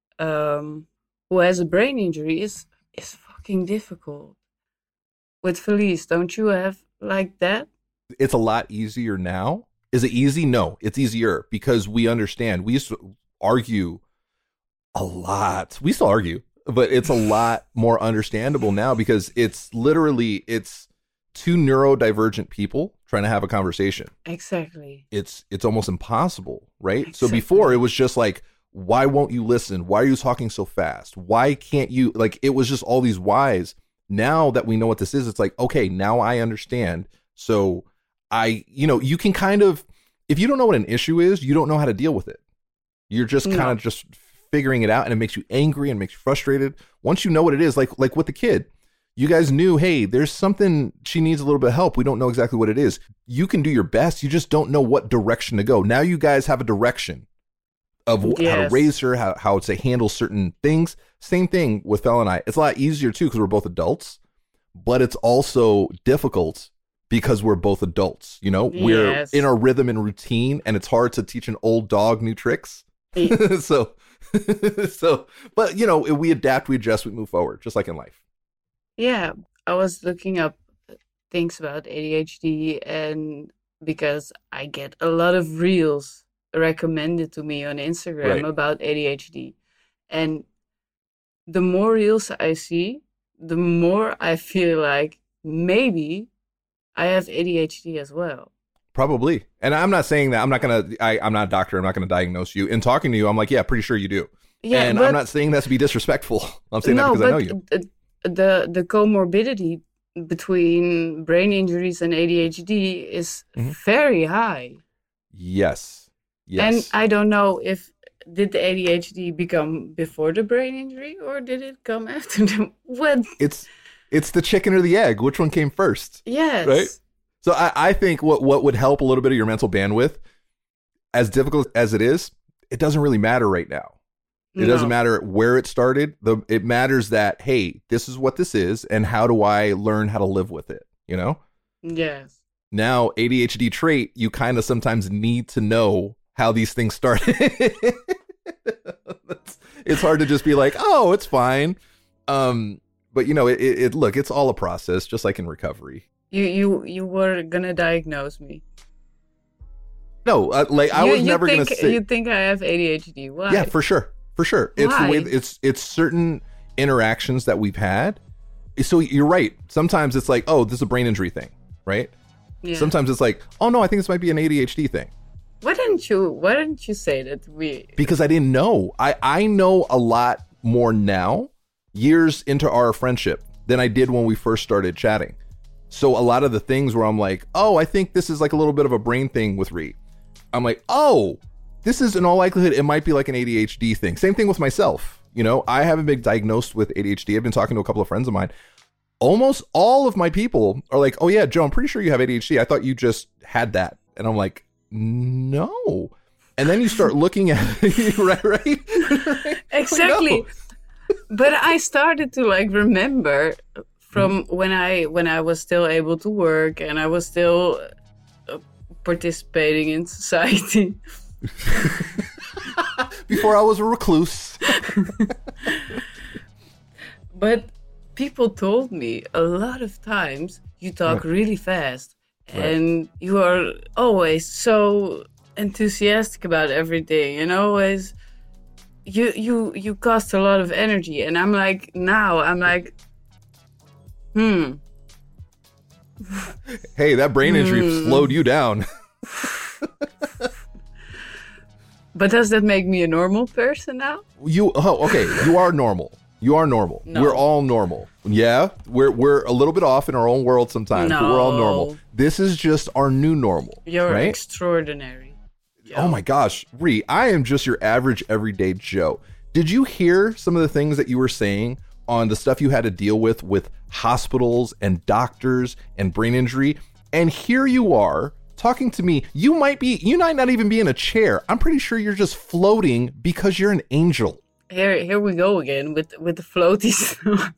E: Um, who has a brain injury is is fucking difficult. With Felice, don't you have like that?
D: It's a lot easier now. Is it easy? No, it's easier because we understand. We used to argue a lot. We still argue, but it's a lot more understandable now because it's literally it's two neurodivergent people trying to have a conversation.
E: Exactly.
D: It's it's almost impossible, right?
E: Exactly.
D: So before it was just like, why won't you listen? Why are you talking so fast? Why can't you? Like, it was just all these whys. Now that we know what this is, it's like, okay, now I understand. So I, you know, you can kind of, if you don't know what an issue is, you don't know how to deal with it. You're just kind
E: no.
D: of just figuring it out, and it makes you angry and makes you frustrated. Once you know what it is, like, like with the kid, you guys knew, hey, there's something, she needs a little bit of help. We don't know exactly what it is. You can do your best. You just don't know what direction to go. Now you guys have a direction of yes. how to raise her, how, how to handle certain things. Same thing with Fel and I. It's a lot easier too because we're both adults, but it's also difficult because we're both adults. You know, we're
E: yes.
D: in our rhythm and routine, and it's hard to teach an old dog new tricks. so, so, but you know, we adapt, we adjust, we move forward, just like in life.
E: Yeah, I was looking up things about A D H D, and because I get a lot of reels recommended to me on Instagram right. about A D H D, and the more reels I see, the more I feel like maybe I have A D H D as well.
D: Probably. And I'm not saying that. I'm not gonna I, I'm not a doctor. I'm not gonna diagnose you. In talking to you, I'm like, yeah, pretty sure you do. Yeah, and but, I'm not saying that to be disrespectful. I'm saying
E: no,
D: that because I know you.
E: The, the the comorbidity between brain injuries and A D H D is mm-hmm. very high.
D: Yes. Yes.
E: And I don't know if did the A D H D become before the brain injury or did it come after the what?
D: It's it's the chicken or the egg. Which one came first?
E: Yes.
D: Right. So I, I think what what would help a little bit of your mental bandwidth, as difficult as it is, it doesn't really matter right now. It
E: No.
D: doesn't matter where it started. The it matters that, hey, this is what this is, and how do I learn how to live with it? You know.
E: Yes.
D: Now, A D H D trait, you kind of sometimes need to know how these things started. it's, it's hard to just be like, oh, it's fine. Um, but you know, it, it, it look, it's all a process, just like in recovery.
E: You you you were gonna diagnose me.
D: No, uh, like I
E: you,
D: was
E: you
D: never
E: think,
D: gonna say.
E: You think I have A D H D? Why?
D: Yeah, for sure, for sure. It's
E: Why?
D: the way it's it's certain interactions that we've had. So you're right. Sometimes it's like, oh, this is a brain injury thing, right?
E: Yeah.
D: Sometimes it's like, oh no, I think this might be an A D H D thing.
E: Why didn't you? Why didn't you say that we?
D: Because I didn't know. I, I know a lot more now, years into our friendship, than I did when we first started chatting. So a lot of the things where I'm like, oh, I think this is like a little bit of a brain thing with Ree. I'm like, oh, this is in all likelihood, it might be like an A D H D thing. Same thing with myself. You know, I haven't been diagnosed with A D H D. I've been talking to a couple of friends of mine. Almost all of my people are like, oh yeah, Joe, I'm pretty sure you have A D H D. I thought you just had that. And I'm like, no. And then you start looking at it, right, right? right?
E: Exactly.
D: No.
E: But I started to like remember from when I when I was still able to work and I was still uh, participating in society.
D: Before I was a recluse.
E: But people told me a lot of times you talk
D: Right.
E: really fast
D: Right.
E: and you are always so enthusiastic about everything and always you you you cost a lot of energy. And I'm like, now I'm like, hmm.
D: Hey, that brain injury
E: Hmm.
D: slowed you down.
E: But does that make me a normal person now?
D: You oh okay, you are normal. You are normal.
E: No.
D: We're all normal. Yeah, we're we're a little bit off in our own world sometimes, but we're all normal.
E: No.
D: This is just our new normal.
E: You're
D: right?
E: extraordinary.
D: Oh my gosh, Ree, I am just your average everyday Joe. Did you hear some of the things that you were saying on the stuff you had to deal with with hospitals and doctors and brain injury? And here you are talking to me. You might be, you might not even be in a chair. I'm pretty sure you're just floating because you're an angel.
E: Here, here we go again with with the floaty stuff.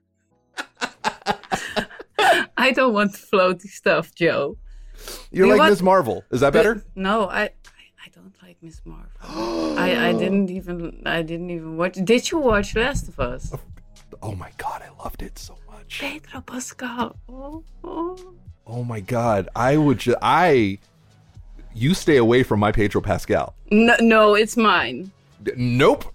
E: I don't want the floaty stuff, Joe.
D: You're
E: You
D: like
E: want-
D: Miz Marvel. Is that better?
E: No, I, I, I don't like Miss Marvel. I, I didn't even, I didn't even watch. Did you watch Last of Us?
D: Oh my God, I loved it so much.
E: Pedro Pascal. Oh, oh.
D: Oh my God, I would just, I, you stay away from my Pedro Pascal.
E: No, no, it's mine.
D: D- Nope.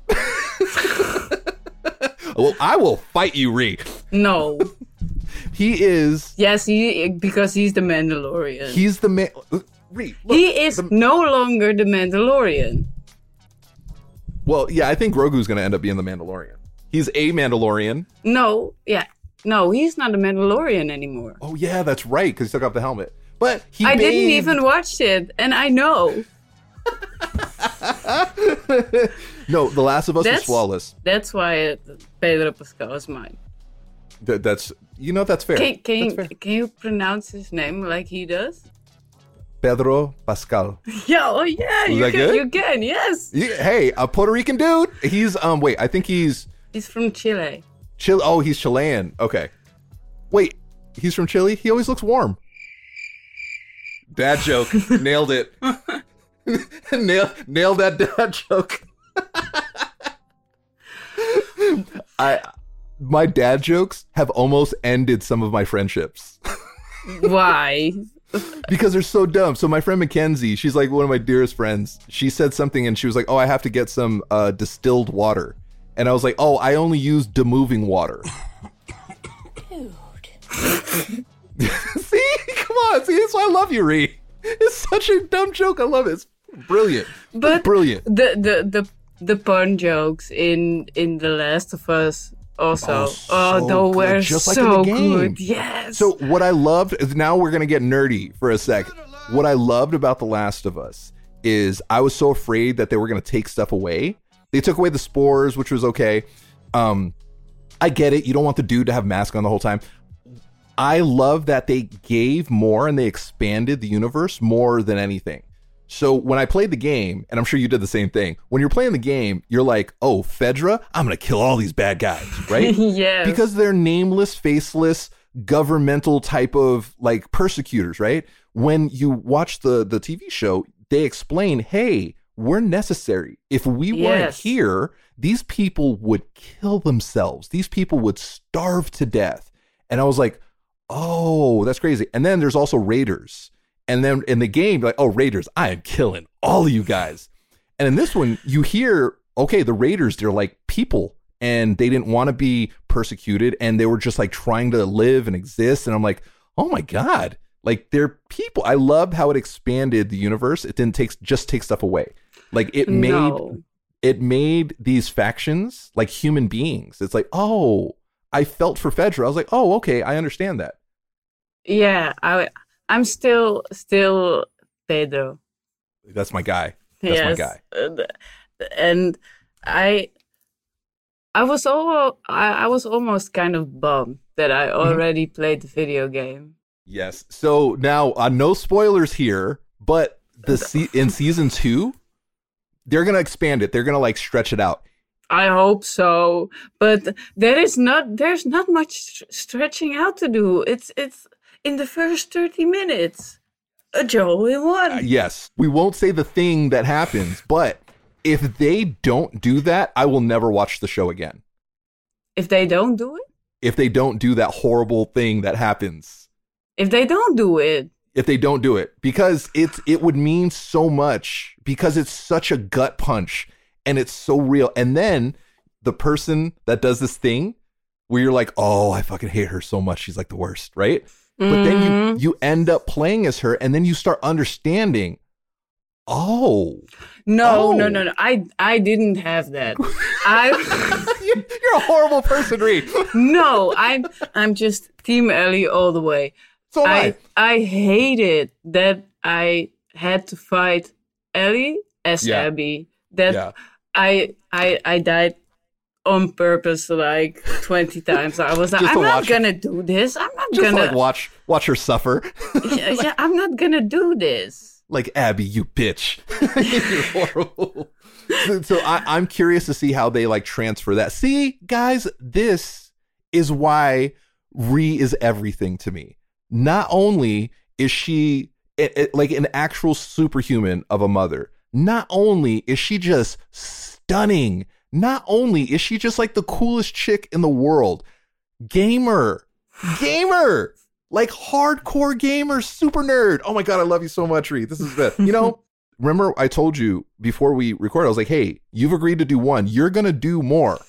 D: Well, I will fight you, Ree.
E: No.
D: He is.
E: Yes, he because he's the Mandalorian.
D: He's the man. Ree, look,
E: he is
D: the-
E: no longer the Mandalorian.
D: Well, yeah, I think Grogu's going to end up being the Mandalorian. He's a Mandalorian.
E: No, yeah, no, he's not a Mandalorian anymore.
D: Oh yeah, that's right, because he took off the helmet. But he.
E: I didn't
D: bathed-
E: even watch it, and I know.
D: No, The Last of Us
E: That's-
D: is flawless.
E: That's why it, Pedro Pascal is mine.
D: Th- that's you know that's fair.
E: Can, can,
D: That's
E: you,
D: fair.
E: can you pronounce his name like he does?
D: Pedro Pascal.
E: Yeah, oh yeah,
D: Was
E: you
D: that
E: can,
D: good?
E: you can, yes.
D: Yeah, hey, a Puerto Rican dude. He's um. Wait, I think he's
E: He's from Chile.
D: Chile. Oh, he's Chilean. Okay. Wait, he's from Chile. He always looks warm. Dad joke. Nailed it. Nail, nailed that dad joke. I, my dad jokes have almost ended some of my friendships
E: Why?
D: because they're so dumb. So my friend Mackenzie, she's like one of my dearest friends. She said something and she was like, "Oh, I have to get some uh, distilled water," and I was like, "Oh, I only use demoving water." See, come on, see, that's why I love you, Ree. It's such a dumb joke. I love it. It's brilliant.
E: But
D: Brilliant.
E: The the the the pun jokes in in The Last of Us also.
D: Oh,
E: Oh,
D: so
E: they were
D: good, just like in
E: so
D: the game.
E: good. Yes.
D: So what I loved is now we're gonna get nerdy for a sec. What I loved about The Last of Us is I was so afraid that they were going to take stuff away. They took away the spores, which was okay. Um, I get it. You don't want the dude to have mask on the whole time. I love that they gave more and they expanded the universe more than anything. So when I played the game, and I'm sure you did the same thing, when you're playing the game, you're like, oh, Fedra, I'm going to kill all these bad guys, right?
E: Yes.
D: Because they're nameless, faceless, governmental type of like persecutors, right? When you watch the, the T V show, they explain, hey, we're necessary. If we
E: Yes.
D: weren't here, these people would kill themselves. These people would starve to death. And I was like, oh, that's crazy. And then there's also raiders. And then in the game, like, oh, raiders, I am killing all of you guys. And in this one, you hear, okay, the raiders, they're like people and they didn't want to be persecuted and they were just like trying to live and exist. And I'm like, oh my God, like they're people. I loved how it expanded the universe. It didn't take just take stuff away. Like it made
E: No.
D: it made these factions like human beings. It's like, oh, I felt for Fedra. I was like, oh, okay, I understand that.
E: Yeah, I, I'm still, still Pedro.
D: That's my guy. That's
E: yes.
D: my guy.
E: Uh, And I, I was all, I, I was almost kind of bummed that I already mm-hmm. played the video game.
D: Yes. So now, uh, no spoilers here, but the se- in season two, they're gonna expand it. They're gonna like stretch it out.
E: I hope so, but there is not. There's not much stretching out to do. It's it's in the first thirty minutes. A Joel in one.
D: Uh, yes, we won't say the thing that happens, but if they don't do that, I will never watch the show again.
E: If they don't do it?
D: If they don't do that horrible thing that happens.
E: If they don't do it.
D: If they don't do it. Because it's it would mean so much. Because it's such a gut punch. And it's so real. And then the person that does this thing where you're like, oh, I fucking hate her so much. She's like the worst, right? Mm-hmm. But then you, you end up playing as her and then you start understanding, oh.
E: No,
D: oh.
E: no, no, no. I I didn't have that. I
D: You're a horrible person, Reed.
E: No, I'm I'm just Team Ellie all the way.
D: So am I.
E: I, I hated that I had to fight Ellie as
D: Yeah.
E: Abby. That
D: Yeah.
E: I I I died on purpose like twenty times. I was like,
D: Just to
E: I'm not
D: watch-
E: gonna do this. I'm not
D: Just
E: gonna
D: like watch watch her suffer.
E: yeah, yeah, I'm not gonna do this.
D: Like, Abby, you bitch. You're horrible. So, so I, I'm curious to see how they like transfer that. See, guys, this is why Ree is everything to me. Not only is she it, it, like an actual superhuman of a mother, not only is she just stunning, not only is she just like the coolest chick in the world, gamer, gamer, like hardcore gamer, super nerd. Oh my God, I love you so much, Ree. This is good. You know, remember I told you before we recorded, I was like, hey, you've agreed to do one. You're going to do more.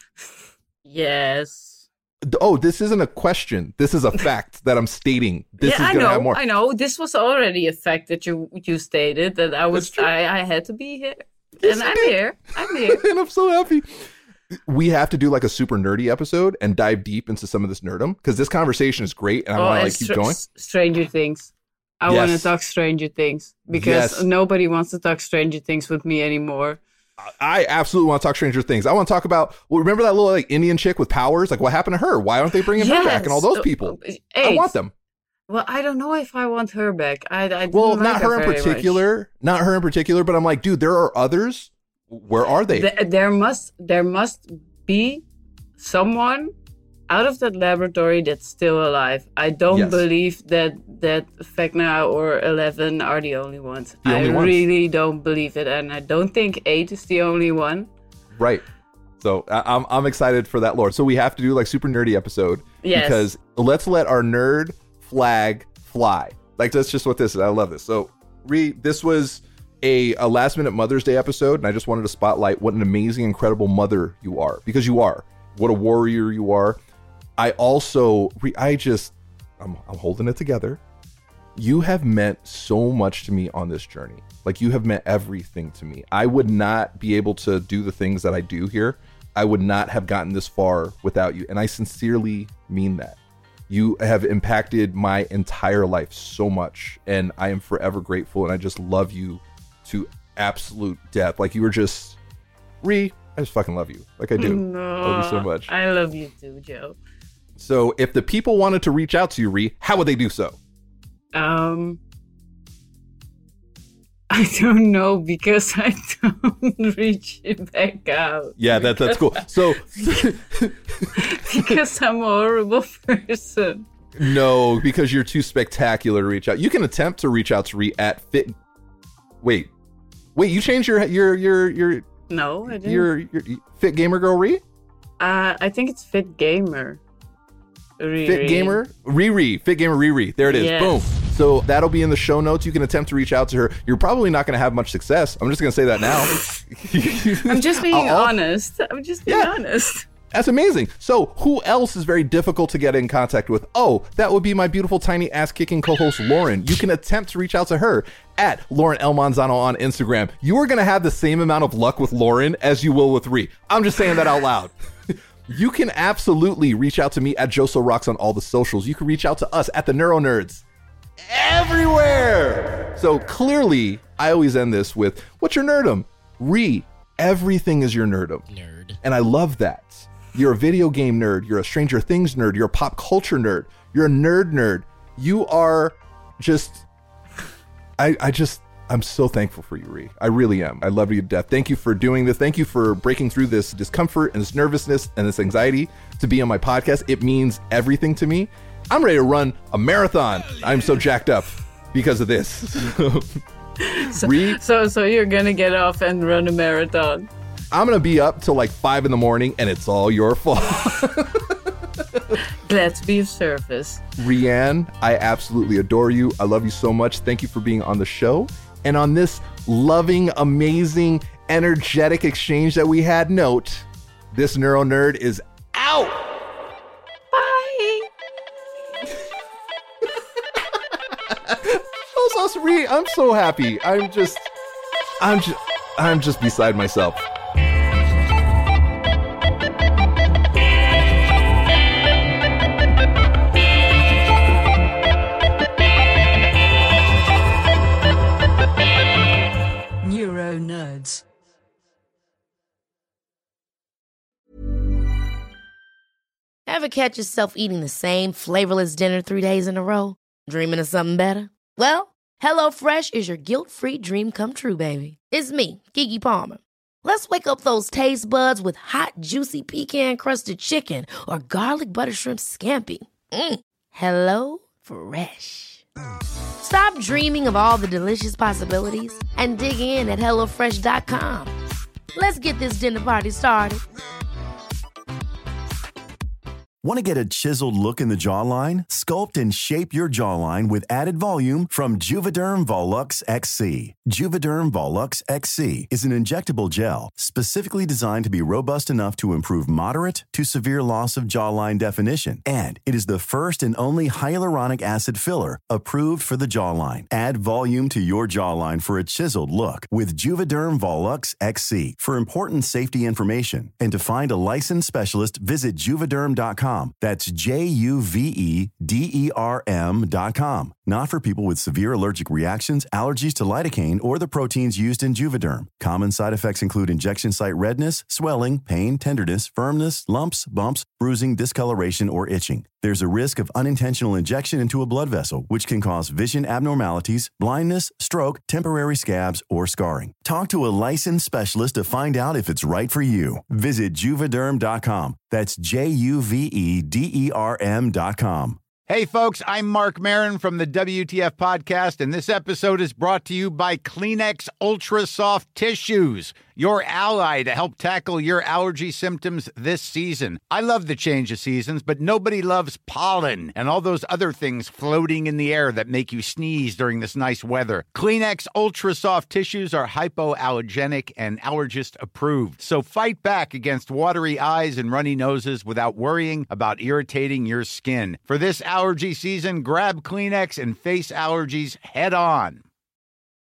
E: Yes.
D: Oh, this isn't a question. This is a fact that I'm stating. This
E: yeah,
D: is
E: I
D: going to
E: know.
D: have more.
E: I know. This was already a fact that you you stated that I was
D: That's true.
E: I, I had to be here.
D: Yes,
E: and
D: you
E: I'm
D: did.
E: here. I'm here.
D: And I'm so happy. We have to do like a super nerdy episode and dive deep into some of this nerdum because this conversation is great and I
E: Oh,
D: want to
E: and
D: like keep
E: Str-
D: going.
E: S- Stranger Things. I
D: Yes.
E: want to talk Stranger Things because
D: Yes.
E: nobody wants to talk Stranger Things with me anymore.
D: I absolutely want to talk Stranger Things. I want to talk about, well, remember that little like Indian chick with powers? Like what happened to her? Why aren't they bringing her back and all those
E: Yes.
D: people?
E: Uh,
D: I
E: Eight.
D: want them.
E: Well, I don't know if I want her back. I, I didn't
D: Well,
E: like
D: not her in
E: very much.
D: particular, not her in particular, but I'm like, dude, there are others. Where are they?
E: Th- there must there must be someone out of that laboratory that's still alive. I don't
D: Yes.
E: believe that that Vecna or Eleven are the only ones.
D: The only
E: I
D: ones.
E: really don't believe it, and I don't think Eight is the only one.
D: Right. So I- I'm I'm excited for that lore. So we have to do like super nerdy episode
E: Yes.
D: because let's let our nerd flag fly. Like that's just what this is. I love this. So Ree, this was a, a last minute Mother's Day episode, and I just wanted to spotlight what an amazing, incredible mother you are, because you are. What a warrior you are. I also, I just, I'm, I'm holding it together. You have meant so much to me on this journey. Like you have meant everything to me. I would not be able to do the things that I do here. I would not have gotten this far without you. And I sincerely mean that. You have impacted my entire life so much, and I am forever grateful. And I just love you to absolute death. Like you were just, Ree, I just fucking love you. Like I do.
E: No,
D: I love you so much.
E: I love you too, Joe.
D: So if the people wanted to reach out to you, Ree, how would they do so?
E: Um, I don't know because I don't reach it back out.
D: Yeah, that, that's cool. So
E: because I'm a horrible person.
D: No, because you're too spectacular to reach out. You can attempt to reach out to Ree at Fit. Wait, wait, you changed your your your your
E: No, I didn't.
D: your, your Fit Gamer Girl Ree?
E: Uh, I think it's Fit Gamer. Riri.
D: Fit Gamer Riri. Fit Gamer Riri. There it is.
E: Yes.
D: Boom. So that'll be in the show notes. You can attempt to reach out to her. You're probably not going to have much success. I'm just going to say that now.
E: I'm just being
D: I'll,
E: honest. I'm just being
D: yeah.
E: honest.
D: That's amazing. So who else is very difficult to get in contact with? Oh, that would be my beautiful, tiny, ass-kicking co-host, Lauren. You can attempt to reach out to her at Lauren L. Manzano on Instagram. You are going to have the same amount of luck with Lauren as you will with Ree. I'm just saying that out loud. You can absolutely reach out to me at Joso Rocks on all the socials. You can reach out to us at the Neuro Nerds everywhere. So clearly, I always end this with, what's your nerdum? Ree, everything is your nerdum.
I: Nerd.
D: And I love that. You're a video game nerd. You're a Stranger Things nerd. You're a pop culture nerd. You're a nerd nerd. You are just, I, I just, I'm so thankful for you, Ree. I really am. I love you to death. Thank you for doing this. Thank you for breaking through this discomfort and this nervousness and this anxiety to be on my podcast. It means everything to me. I'm ready to run a marathon. I'm so jacked up because of this.
E: so,
D: Ree,
E: so, so you're gonna get off and run a marathon.
D: I'm gonna be up till like five in the morning, and it's all your fault.
E: Glad to be of service.
D: Rianne, I absolutely adore you. I love you so much. Thank you for being on the show. And on this loving, amazing, energetic exchange that we had, note, this Neuro Nerd is out.
E: Bye.
D: So, so, Ree, I'm so happy. I'm just, I'm just, I'm just beside myself.
J: Neuro Nerds.
A: Ever catch yourself eating the same flavorless dinner three days in a row? Dreaming of something better? Well, HelloFresh is your guilt-free dream come true, baby. It's me, Keke Palmer. Let's wake up those taste buds with hot, juicy pecan-crusted chicken or garlic butter shrimp scampi. Mm. Hello Fresh. Stop dreaming of all the delicious possibilities and dig in at hello fresh dot com. Let's get this dinner party started.
K: Want to get a chiseled look in the jawline? Sculpt and shape your jawline with added volume from Juvederm Volux X C. Juvederm Volux X C is an injectable gel specifically designed to be robust enough to improve moderate to severe loss of jawline definition. And it is the first and only hyaluronic acid filler approved for the jawline. Add volume to your jawline for a chiseled look with Juvederm Volux X C. For important safety information and to find a licensed specialist, visit juvederm dot com. That's J U V E D E R M dot com. Not for people with severe allergic reactions, allergies to lidocaine, or the proteins used in Juvederm. Common side effects include injection site redness, swelling, pain, tenderness, firmness, lumps, bumps, bruising, discoloration, or itching. There's a risk of unintentional injection into a blood vessel, which can cause vision abnormalities, blindness, stroke, temporary scabs, or scarring. Talk to a licensed specialist to find out if it's right for you. Visit juvederm dot com. That's J U V E D E R M dot com.
L: Hey, folks, I'm Mark Maron from the W T F Podcast, and this episode is brought to you by Kleenex Ultra Soft Tissues, your ally to help tackle your allergy symptoms this season. I love the change of seasons, but nobody loves pollen and all those other things floating in the air that make you sneeze during this nice weather. Kleenex Ultra Soft Tissues are hypoallergenic and allergist approved, so fight back against watery eyes and runny noses without worrying about irritating your skin. For this allergy season, grab Kleenex and face allergies head on.